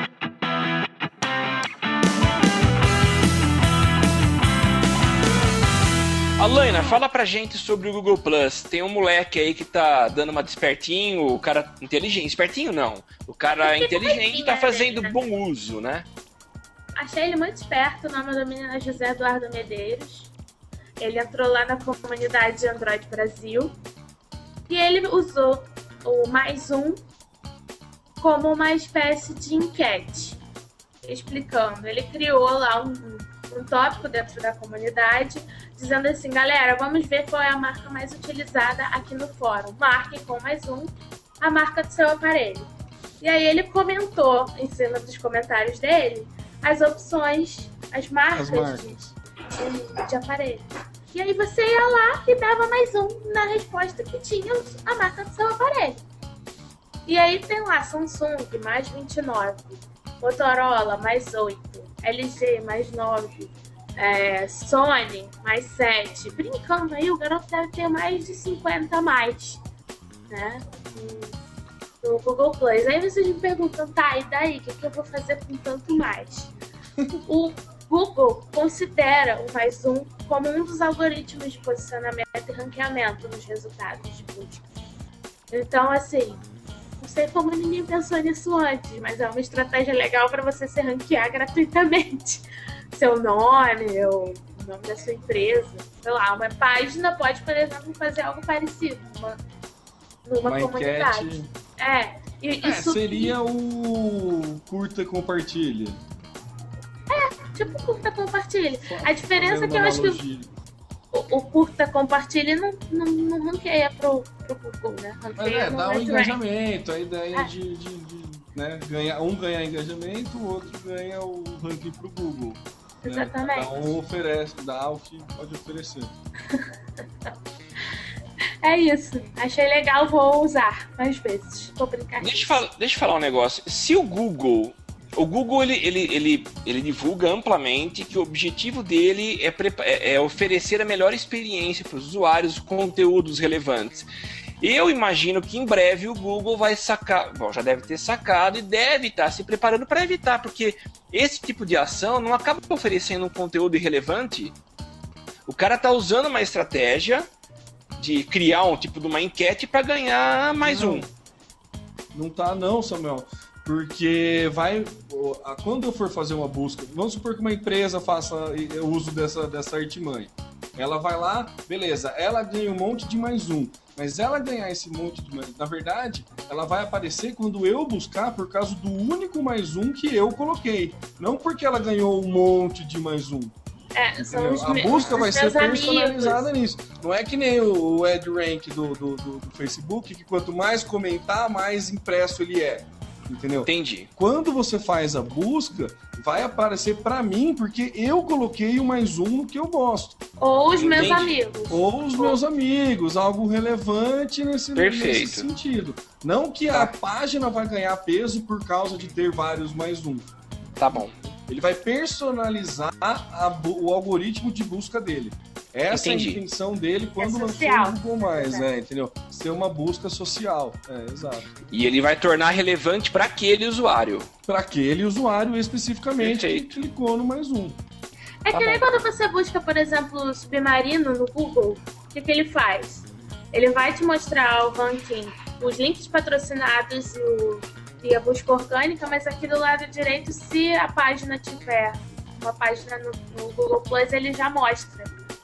C: Alaina, fala pra gente sobre o Google Plus. Tem um moleque aí que tá dando uma despertinho, o cara inteligente, espertinho não, o cara inteligente tá fazendo bom uso, né?
D: Achei ele muito esperto, o nome do menino é José Eduardo Medeiros. Ele entrou lá na comunidade Android Brasil e ele usou o Mais Um como uma espécie de enquete, explicando. Ele criou lá um, um tópico dentro da comunidade, dizendo assim, galera, vamos ver qual é a marca mais utilizada aqui no fórum. Marque com Mais Um a marca do seu aparelho. E aí ele comentou, em cima dos comentários dele, as opções, as marcas, as marcas. De, de aparelho. E aí você ia lá e dava mais um na resposta que tinha a marca do seu aparelho. E aí tem lá Samsung, mais vinte e nove, Motorola, mais oito, L G, mais nove, é, Sony, mais sete. Brincando aí, o garoto deve ter mais de cinquenta a mais, né? No Google Plus. Aí vocês me perguntam, tá, e daí? O que, que eu vou fazer com tanto mais? O Google considera o mais um como um dos algoritmos de posicionamento e ranqueamento nos resultados de busca. Então, assim, não sei como ninguém pensou nisso antes, mas é uma estratégia legal para você se ranquear gratuitamente. Seu nome, o nome da sua empresa, sei lá, uma página pode, por exemplo, fazer algo parecido numa, numa
E: uma
D: comunidade.
E: Enquete...
D: É, e,
E: é
D: isso
E: seria o curta compartilha.
D: É, tipo curta compartilha. A diferença é que eu acho que o, o curta compartilha não, não, não ranqueia pro, pro Google, né?
E: Mas é, dá um engajamento, a ideia
D: é.
E: de, de, de né, ganhar, um ganhar engajamento, o outro ganha o ranking pro Google.
D: Exatamente.
E: Né? Cada um oferece, dá o que pode oferecer.
D: É isso. Achei legal, vou usar mais vezes. Vou brincar.
C: Deixa eu falar, deixa eu falar um negócio. Se o Google... O Google, ele, ele, ele, ele divulga amplamente que o objetivo dele é, prepa- é oferecer a melhor experiência para os usuários, conteúdos relevantes. Eu imagino que em breve o Google vai sacar, bom, já deve ter sacado e deve estar se preparando para evitar, porque esse tipo de ação não acaba oferecendo um conteúdo irrelevante. O cara está usando uma estratégia de criar um tipo de uma enquete para ganhar mais
E: não,
C: um.
E: Não tá não, Samuel. Porque vai, quando eu for fazer uma busca, vamos supor que uma empresa faça uso dessa, dessa artimanha. Ela vai lá, beleza, ela ganha um monte de mais um. Mas ela ganhar esse monte de mais, na verdade, ela vai aparecer quando eu buscar por causa do único mais um que eu coloquei. Não porque ela ganhou um monte de mais um.
D: É, são os
E: a busca
D: os
E: vai ser personalizada
D: amigos.
E: nisso. Não é que nem o, o AdRank do, do, do, do Facebook, que quanto mais comentar, mais impresso ele é. Entendeu?
C: Entendi.
E: Quando você faz a busca, vai aparecer pra mim, porque eu coloquei o mais um no que eu gosto.
D: Ou os meus
C: Entendi.
D: amigos.
E: Ou os meus amigos, algo relevante nesse,
C: Perfeito.
E: nesse sentido. Não que
C: Tá.
E: a página vai ganhar peso por causa de ter vários mais um.
C: Tá bom.
E: Ele vai personalizar a bu- o algoritmo de busca dele. Essa
C: Entendi.
E: é a intenção dele quando
D: É
E: lançou
D: social.
E: o Google Mais,
D: É.
E: né? Entendeu? Ser uma busca social. É, exato.
C: E ele vai tornar relevante para aquele usuário.
E: Para aquele usuário especificamente
C: Perfeito.
E: que clicou no mais um.
D: É
C: Tá
D: que nem
C: bom.
D: quando você busca, por exemplo, submarino no Google, o que, que ele faz? Ele vai te mostrar o ranking, os links patrocinados e, o, e a busca orgânica, mas aqui do lado direito, se a página tiver uma página no, no Google Plus, ele já mostra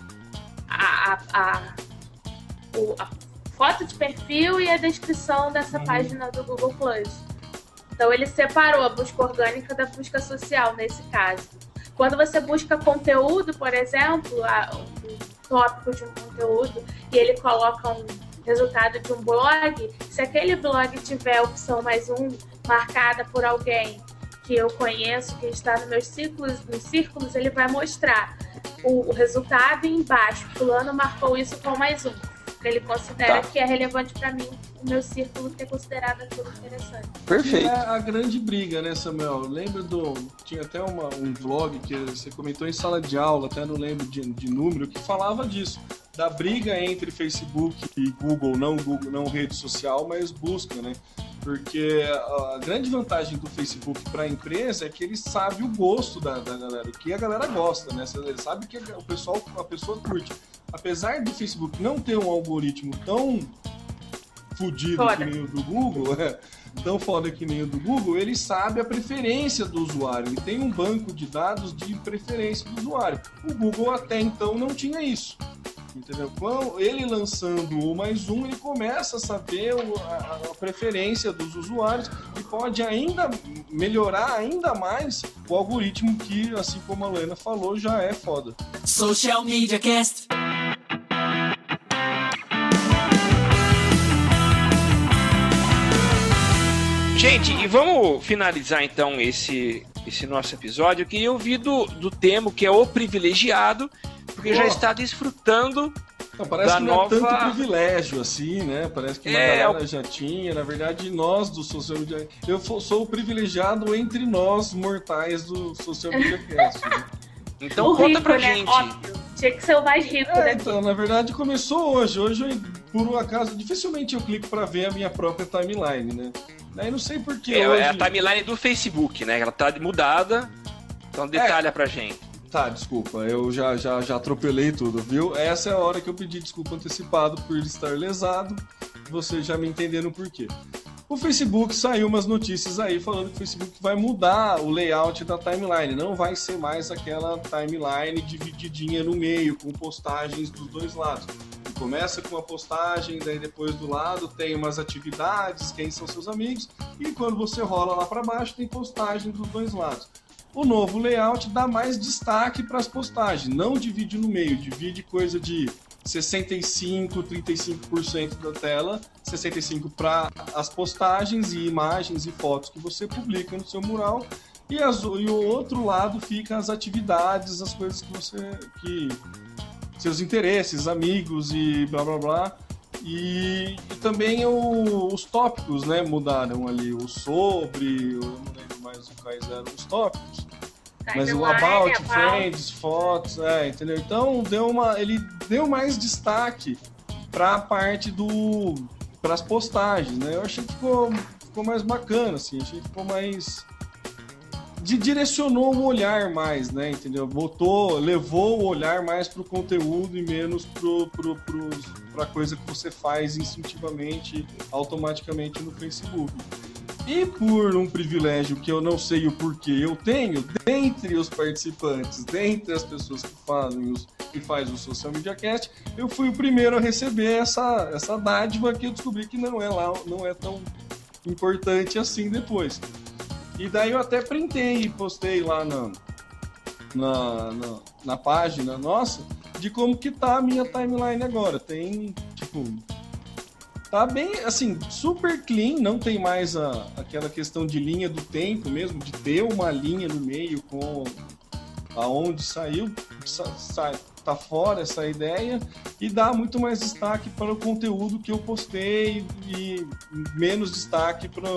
D: a, a, a, o, a foto de perfil e a descrição dessa
E: Uhum.
D: página do Google Plus. Então ele separou a busca orgânica da busca social nesse caso. Quando você busca conteúdo, por exemplo, a, um tópico de um conteúdo, e ele coloca um resultado de um blog, se aquele blog tiver a opção mais um marcada por alguém que eu conheço, que está nos meus círculos, nos círculos, ele vai mostrar o, o resultado e embaixo, fulano marcou isso com mais um. Ele considera
C: Tá.
D: que é relevante para mim, o meu círculo ter considerado aquilo interessante.
C: Perfeito.
E: Que é a grande briga, né, Samuel? Lembra do... Tinha até uma, um vlog que você comentou em sala de aula, até não lembro de, de número, que falava disso. Da briga entre Facebook e Google, não Google, não rede social, mas busca, né? Porque a grande vantagem do Facebook para a empresa é que ele sabe o gosto da, da galera, o que a galera gosta, né? Ele sabe que o pessoal, a pessoa curte. Apesar do Facebook não ter um algoritmo tão fudido
D: Foda.
E: que nem o do Google, é, tão foda que nem o do Google, ele sabe a preferência do usuário. Ele tem um banco de dados de preferência do usuário. O Google até então não tinha isso. Entendeu? Quando ele lançando o mais um, ele começa a saber o, a, a preferência dos usuários e pode ainda melhorar ainda mais o algoritmo que, assim como a Lena falou, já é foda.
A: Social Media Cast.
C: Gente, e vamos finalizar então esse, esse nosso episódio. Eu queria ouvir do, do Temo, que é o privilegiado, porque já
E: Oh.
C: está desfrutando.
E: Não, parece
C: Da
E: que não
C: nova-
E: é tanto privilégio assim, né? Parece que uma
C: É,
E: galera já tinha. Na verdade, nós do Social Media... Eu fo- sou o privilegiado entre nós, mortais do Social Media Cast. Né?
C: Então
D: O
C: conta
D: rico,
C: pra
D: né?
C: gente.
D: Óbvio. Tinha que ser o mais rico,
E: É,
D: né?
E: então, na verdade, começou hoje. Hoje, eu, por um acaso, dificilmente eu clico pra ver a minha própria timeline, né? Daí não sei porquê.
C: É,
E: hoje...
C: é a timeline do Facebook, né? Ela tá mudada. Então detalha é. pra gente.
E: Tá, desculpa, eu já, já, já atropelei tudo, viu? Essa é a hora que eu pedi desculpa antecipado por estar lesado, vocês já me entenderam por quê. O Facebook saiu umas notícias aí falando que o Facebook vai mudar o layout da timeline, não vai ser mais aquela timeline divididinha no meio, com postagens dos dois lados. Começa com uma postagem, daí depois do lado tem umas atividades, quem são seus amigos, e quando você rola lá para baixo tem postagem dos dois lados. O novo layout dá mais destaque para as postagens, não divide no meio, divide coisa de sessenta e cinco, trinta e cinco por cento da tela, sessenta e cinco por cento para as postagens e imagens e fotos que você publica no seu mural, e, as, e o outro lado fica as atividades, as coisas que você... Que, seus interesses, amigos e blá blá blá. E, e também o, os tópicos, né, mudaram ali, o sobre, eu não lembro mais quais eram os tópicos. Mas o about, friends, fotos, é, entendeu? Então deu uma, ele deu mais destaque para a parte do, para as postagens, né? Eu achei que ficou, ficou mais bacana, assim, achei que ficou mais, de, direcionou o olhar mais, né? Entendeu? Botou, levou o olhar mais pro conteúdo e menos pro, pro, pro, pra coisa que você faz instintivamente, automaticamente no Facebook. E por um privilégio que eu não sei o porquê eu tenho, dentre os participantes, dentre as pessoas que fazem os, que faz o Social Media Cast, eu fui o primeiro a receber essa, essa dádiva que eu descobri que não é, lá, não é tão importante assim depois. E daí eu até printei e postei lá na, na, na, na página nossa de como que tá a minha timeline agora. Tem, tipo... Tá bem, assim, super clean, não tem mais a, aquela questão de linha do tempo mesmo, de ter uma linha no meio com aonde saiu, sa, sa, tá fora essa ideia, e dá muito mais destaque para o conteúdo que eu postei e menos destaque para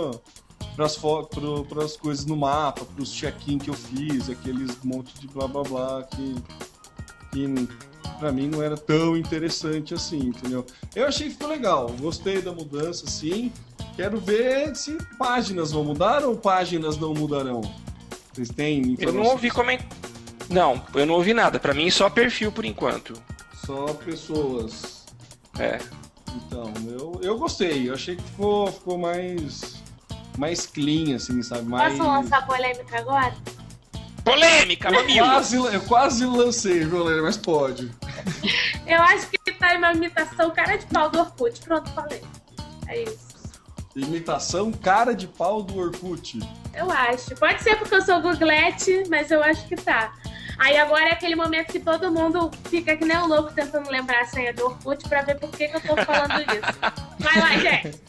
E: as coisas no mapa, para os check-in que eu fiz, aqueles monte de blá blá blá que... que pra mim não era tão interessante assim, entendeu? Eu achei que ficou legal, gostei da mudança, sim. Quero ver se páginas vão mudar ou páginas não mudarão. Vocês têm informações?
C: Eu não ouvi comentar. Não, eu não ouvi nada. Pra mim, só perfil por enquanto.
E: Só pessoas.
C: É.
E: Então, eu, eu gostei. Eu achei que ficou, ficou mais, mais clean, assim, sabe? Mais...
D: Posso lançar polêmica agora?
C: Polêmica, mamilo!
E: Quase, eu quase lancei, Jolene, mas pode.
D: Eu acho que tá em uma imitação cara de pau do Orkut. Pronto, falei. É isso.
E: Imitação cara de pau do Orkut.
D: Eu acho. Pode ser porque eu sou googlete, mas eu acho que tá. Aí agora é aquele momento que todo mundo fica que nem um louco tentando lembrar a senha do Orkut pra ver por que, que eu tô falando isso. Vai lá, gente.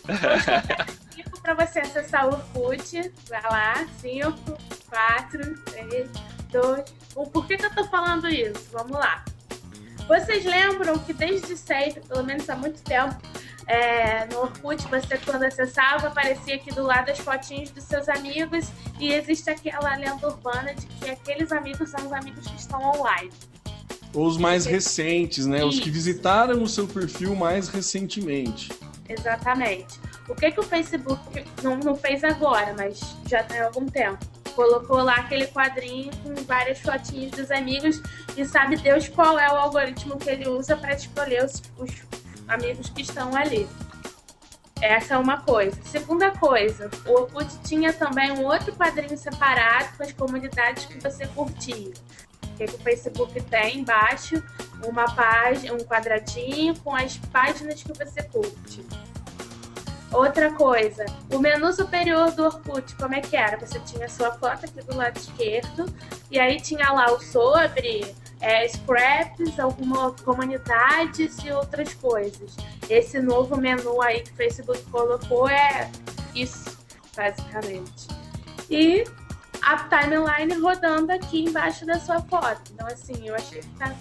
D: Vou pra você acessar o Orkut. Vai lá. cinco, quatro, três, dois, um. Por que, que eu tô falando isso? Vamos lá. Vocês lembram que desde sempre, pelo menos há muito tempo, é, no Orkut, você quando acessava, aparecia aqui do lado as fotinhos dos seus amigos e existe aquela lenda urbana de que aqueles amigos são os amigos que estão online.
E: Os mais recentes, né? Isso. Os que visitaram o seu perfil mais recentemente.
D: Exatamente. O que, que o Facebook não, não fez agora, mas já tem algum tempo? Colocou lá aquele quadrinho com várias fotinhas dos amigos e sabe Deus qual é o algoritmo que ele usa para escolher os, os amigos que estão ali. Essa é uma coisa. Segunda coisa, o Orkut tinha também um outro quadrinho separado com as comunidades que você curtia. O que, que o Facebook tem embaixo? Uma página, um quadradinho com as páginas que você curte. Outra coisa, o menu superior do Orkut, como é que era? Você tinha a sua foto aqui do lado esquerdo, e aí tinha lá o sobre, é, scraps, algumas comunidades e outras coisas. Esse novo menu aí que o Facebook colocou é isso, basicamente. E a timeline rodando aqui embaixo da sua foto. Então, assim, eu achei que tá...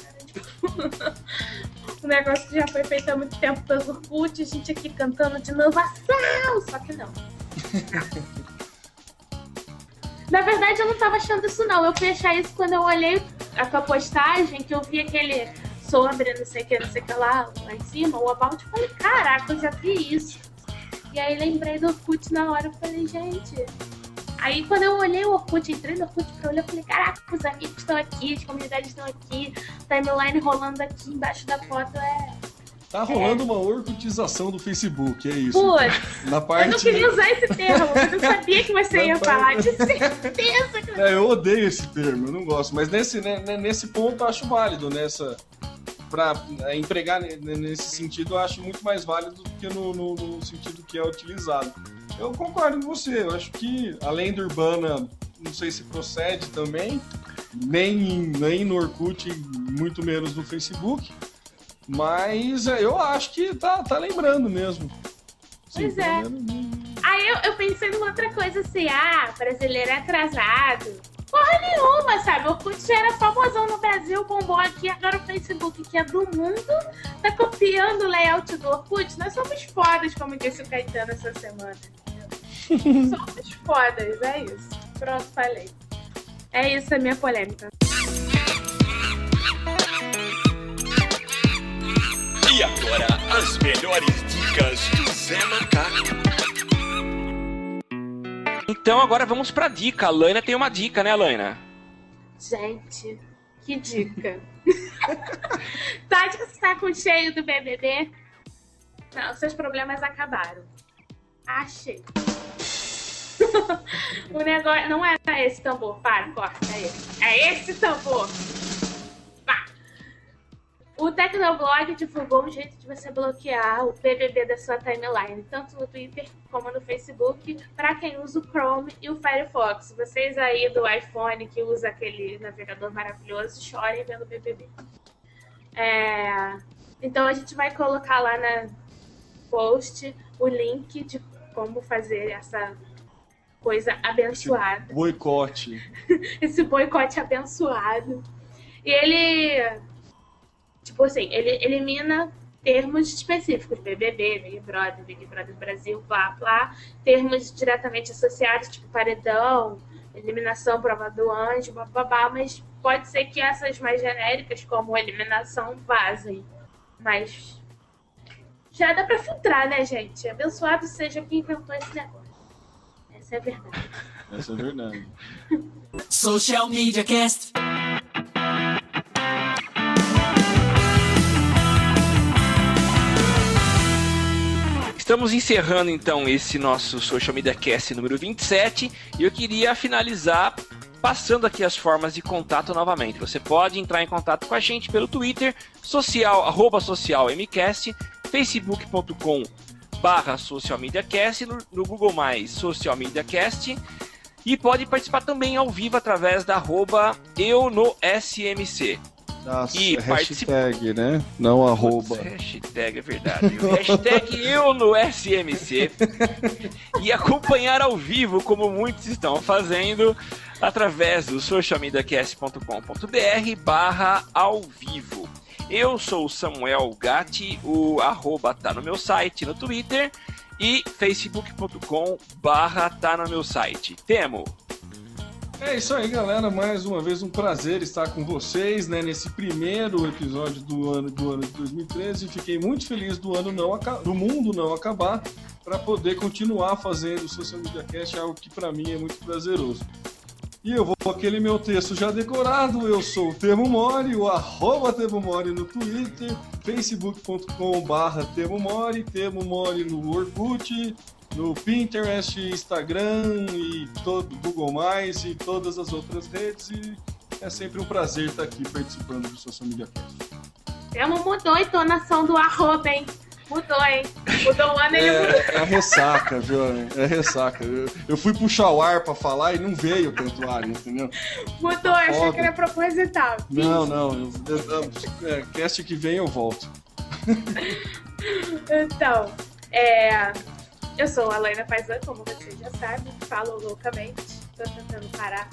D: O negócio que já foi feito há muito tempo pelos Orkut, a gente aqui cantando de inovação, só que não. Na verdade, eu não tava achando isso não. Eu fui achar isso quando eu olhei a tua postagem, que eu vi aquele sobre, não sei o que, não sei o que lá, lá em cima, o about, eu falei, caraca, eu já vi isso. E aí lembrei do Orkut na hora, eu falei, gente, Aí quando eu olhei o Orkut, entrei no Orkut pra olhar, eu falei, caraca, os amigos estão aqui, as comunidades estão aqui, timeline rolando aqui embaixo da foto, é...
E: Tá rolando é. uma orkutização do Facebook, é isso.
D: Putz,
E: na parte...
D: eu não queria usar esse termo, eu não sabia que você ia falar, de certeza. Que...
E: É, eu odeio esse termo, eu não gosto, mas nesse, né, nesse ponto eu acho válido, nessa... Pra empregar nesse sentido, eu acho muito mais válido do que no, no, no sentido que é utilizado. Eu concordo com você, eu acho que a lenda urbana, não sei se procede também, nem, nem no Orkut, muito menos no Facebook, mas eu acho que tá, tá lembrando mesmo.
D: Pois Sim, é. Aí eu, eu pensei numa outra coisa assim, ah, brasileiro é atrasado. Porra nenhuma, sabe? O Orkut já era famosão no Brasil, bombou aqui, agora o Facebook, que é do mundo, tá copiando o layout do Orkut. Nós somos fodas, como disse o Caetano essa semana. Somos fodas, é isso. Pronto, falei. É isso a minha polêmica.
B: E agora, as melhores dicas do Zé Macaco.
C: Então agora vamos pra dica. A Laina tem uma dica, né, Laina?
D: Gente, que dica. Tá de saco cheio do B B B? Não, seus problemas acabaram. Achei. O negócio não é esse tambor. Para, corta. É esse. É esse tambor. Pá. O Tecnoblog divulgou um jeito de você bloquear o B B B da sua timeline, tanto no Twitter como no Facebook, para quem usa o Chrome e o Firefox. Vocês aí do iPhone que usa aquele navegador maravilhoso, chorem vendo o B B B. É... Então a gente vai colocar lá na post o link de como fazer essa coisa abençoada.
E: Esse boicote.
D: Esse boicote abençoado. E ele... Tipo assim, ele elimina termos específicos, B B B, Big Brother, Big Brother Brasil, blá, blá, termos diretamente associados, tipo paredão, eliminação, prova do anjo, blá, blá, blá, mas pode ser que essas mais genéricas, como eliminação, vazem. Mas já dá pra filtrar, né, gente? Abençoado seja quem inventou esse negócio. Essa é a verdade.
E: Essa é a verdade.
A: Social Media Cast.
C: Estamos encerrando então esse nosso Social Media Cast número vinte e sete e eu queria finalizar passando aqui as formas de contato novamente. Você pode entrar em contato com a gente pelo Twitter, social, arroba socialmcast, facebook ponto com barra socialmediacast, no, no Google mais Social Media Cast, e pode participar também ao vivo através da arroba eu no S M C.
E: Nossa,
C: e
E: hashtag,
C: particip...
E: né? Não arroba.
C: Putz, hashtag, é verdade. Hashtag eu no S M C. E acompanhar ao vivo, como muitos estão fazendo, através do socialmediacast ponto com ponto b r barra ao vivo. Eu sou o Samuel Gatti, o arroba tá no meu site, no Twitter, e facebook ponto com barra tá no meu site. Temo.
E: É isso aí, galera. Mais uma vez um prazer estar com vocês, né, nesse primeiro episódio do ano, do ano de dois mil e treze. Fiquei muito feliz do ano não do mundo não acabar, para poder continuar fazendo o Social Media Cast, algo que para mim é muito prazeroso. E eu vou com aquele meu texto já decorado. Eu sou o Temo Mori, o arroba Temo Mori no Twitter, facebook ponto com barra Temo Mori, Temo Mori no Orkut, no Pinterest, Instagram e todo Google mais e todas as outras redes, e é sempre um prazer estar aqui participando do Social Media Cast.
D: Temo mudou a entonação do arroba, hein? Mudou, hein? Mudou o ano, ele mudou.
E: É, é ressaca, viu? É ressaca. Eu, eu fui puxar o ar pra falar e não veio tanto ar, entendeu?
D: Mudou, achei Foda. que era proposital.
E: Não, não. Eu, eu, eu, é, cast que vem eu volto.
D: Então, é... eu sou a Laina Paisan, como vocês já sabem, falo loucamente, tô tentando parar.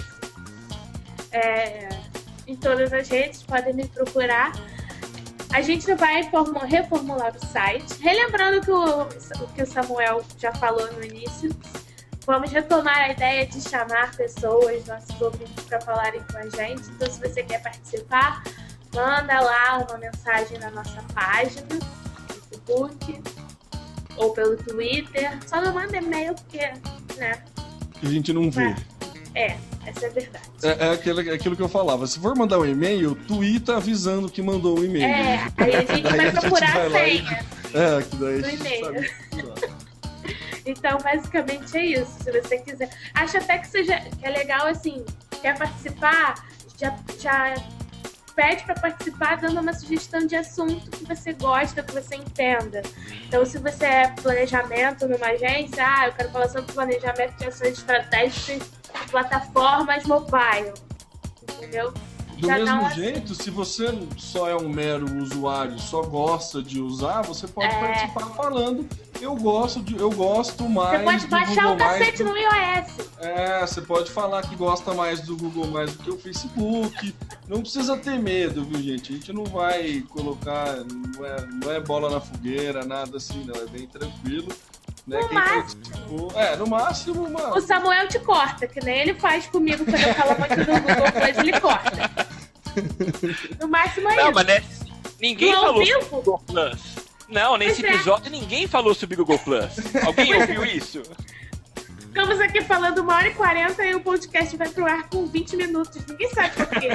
D: É, em todas as redes, podem me procurar. A gente vai reformular o site. Relembrando que o, o que o Samuel já falou no início, vamos retomar a ideia de chamar pessoas, nossos ouvintes, para falarem com a gente. Então, se você quer participar, manda lá uma mensagem na nossa página, no Facebook, ou pelo Twitter. Só não manda e-mail porque, né,
E: que a gente não vê.
D: É, essa é a verdade.
E: É, é, aquilo, é aquilo que eu falava. Se for mandar um e-mail, tweeta avisando que mandou um e-mail.
D: É, aí a gente vai procurar a senha.
E: É, que daí
D: do
E: a gente
D: e-mail.
E: sabe.
D: Então, basicamente é isso. Se você quiser. Acho até que seja que é legal, assim, quer participar, já, já pede para participar dando uma sugestão de assunto que você gosta, que você entenda. Então, se você é planejamento numa agência, ah, eu quero falar sobre planejamento de ações estratégicas de plataformas mobile. Entendeu?
E: Do
D: Já
E: mesmo
D: uma...
E: jeito, se você só é um mero usuário, só gosta de usar, você pode
D: É.
E: participar falando eu gosto de, eu gosto mais
D: Você pode
E: do
D: baixar
E: Google
D: o cacete
E: mais do...
D: no iOS.
E: É, você pode falar que gosta mais do Google mais do que o Facebook. Não precisa ter medo, viu, gente? A gente não vai colocar, não é, não é bola na fogueira, nada assim, não. É bem tranquilo. Né?
D: No
E: Quem
D: máximo.
E: É, no máximo, uma...
D: O Samuel te corta, que nem ele faz comigo quando eu falo muito do Google Plus, ele corta. No máximo é
C: Não,
D: isso.
C: mas né, ninguém
D: No ao
C: falou
D: vivo?
C: sobre Google Plus. Não, nesse
D: Pois é.
C: episódio ninguém falou sobre Google Plus. Alguém ouviu isso?
D: Estamos aqui falando uma hora e quarenta e o podcast vai pro ar com vinte minutos. Ninguém sabe por quê.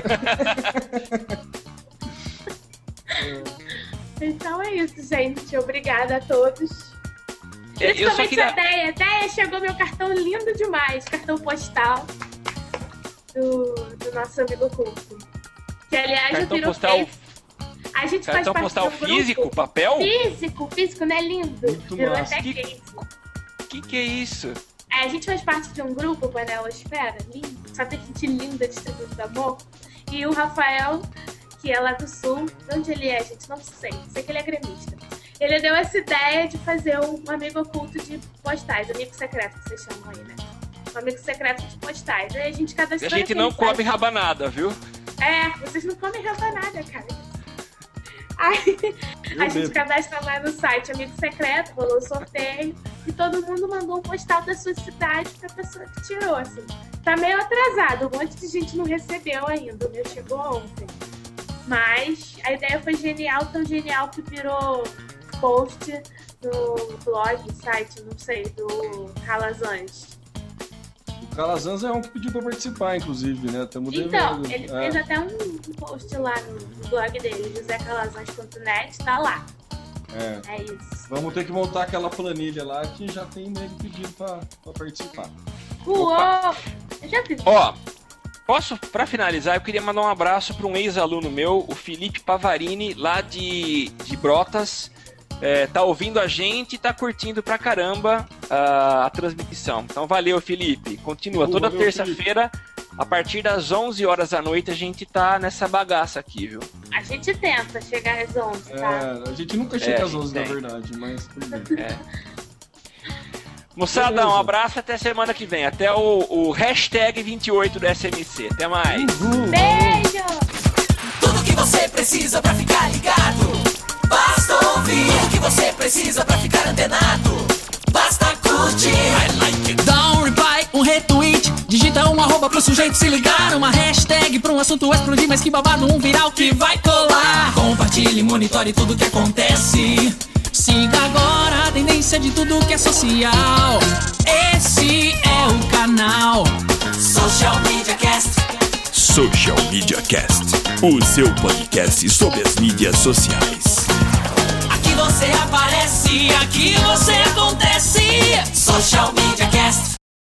D: Então é isso, gente. Obrigada a todos.
C: É, eu só
D: Principalmente
C: queria...
D: a Deia. Deia, chegou meu cartão lindo demais. Cartão postal do, do nosso amigo oculto. Que, aliás,
C: Cartão
D: eu viro
C: postal...
D: face. A gente
C: Cartão
D: faz
C: postal
D: parte de um
C: físico,
D: grupo.
C: papel?
D: Físico, físico, né? Lindo.
E: Muito
D: Virou
E: massa.
D: até
C: Que-
D: case.
C: Que que é isso?
D: É, a gente faz parte de um grupo, Panelasfera, lindo, só tem gente linda distribuindo amor. E o Rafael, que é lá do sul, de onde ele é, gente? Não sei, sei que ele é gremista. Ele deu essa ideia de fazer um amigo oculto de postais, amigo secreto que vocês chamam aí, né? Um amigo secreto de postais. Aí a gente cada
C: A
D: semana
C: gente
D: tem
C: não
D: um
C: come
D: site.
C: rabanada, viu?
D: É, vocês não comem rabanada, cara. Aí
E: Eu
D: a gente
E: bebo.
D: cadastra lá no site Amigo Secreto, rolou o sorteio e todo mundo mandou um postal da sua cidade pra pessoa que tirou, assim. Tá meio atrasado, um monte de gente não recebeu ainda, o meu chegou ontem. Mas a ideia foi genial, tão genial que virou post no blog, site, não sei, do Calazans.
E: O Calazans é um que pediu pra participar, inclusive, né? Estamos
D: Então,
E: devendo.
D: ele
E: É.
D: fez até um post lá no, no blog dele, josé calazans ponto net, tá lá.
E: É.
D: É isso.
E: Vamos ter que montar aquela planilha lá que já tem nego pedido pra, pra participar.
D: Uou!
C: Opa.
D: Eu já fiz.
C: Ó, posso, pra finalizar, eu queria mandar um abraço para um ex-aluno meu, o Felipe Pavarini, lá de, de Brotas. É, tá ouvindo a gente e tá curtindo pra caramba uh, a transmissão. Então valeu, Felipe. Continua.
E: Boa,
C: Toda
E: valeu,
C: terça-feira, a partir das onze horas da noite, a gente tá nessa bagaça aqui, viu?
D: A gente tenta chegar às onze, tá?
E: É, a gente nunca chega
C: É,
E: às onze, na
C: tem.
E: verdade, mas tudo bem.
C: É. Moçada,
E: Beleza.
C: um abraço até semana que vem. Até o, o hashtag vinte e oito do S M C. Até mais.
D: Beijo!
A: Tudo que você precisa pra ficar ligado. Basta ouvir o que você precisa pra ficar antenado. Basta curtir. I like it.
F: Dá um reply, um retweet, digita um arroba pro sujeito se ligar, uma hashtag pra um assunto explodir, mas que babado, um viral que vai colar.
A: Compartilhe, monitore tudo que acontece.
F: Siga agora a tendência de tudo que é social. Esse é o canal
A: Social Media Cast.
B: Social Media Cast, o seu podcast sobre as mídias sociais.
A: Aqui você aparece, aqui você acontece. Social Media Cast.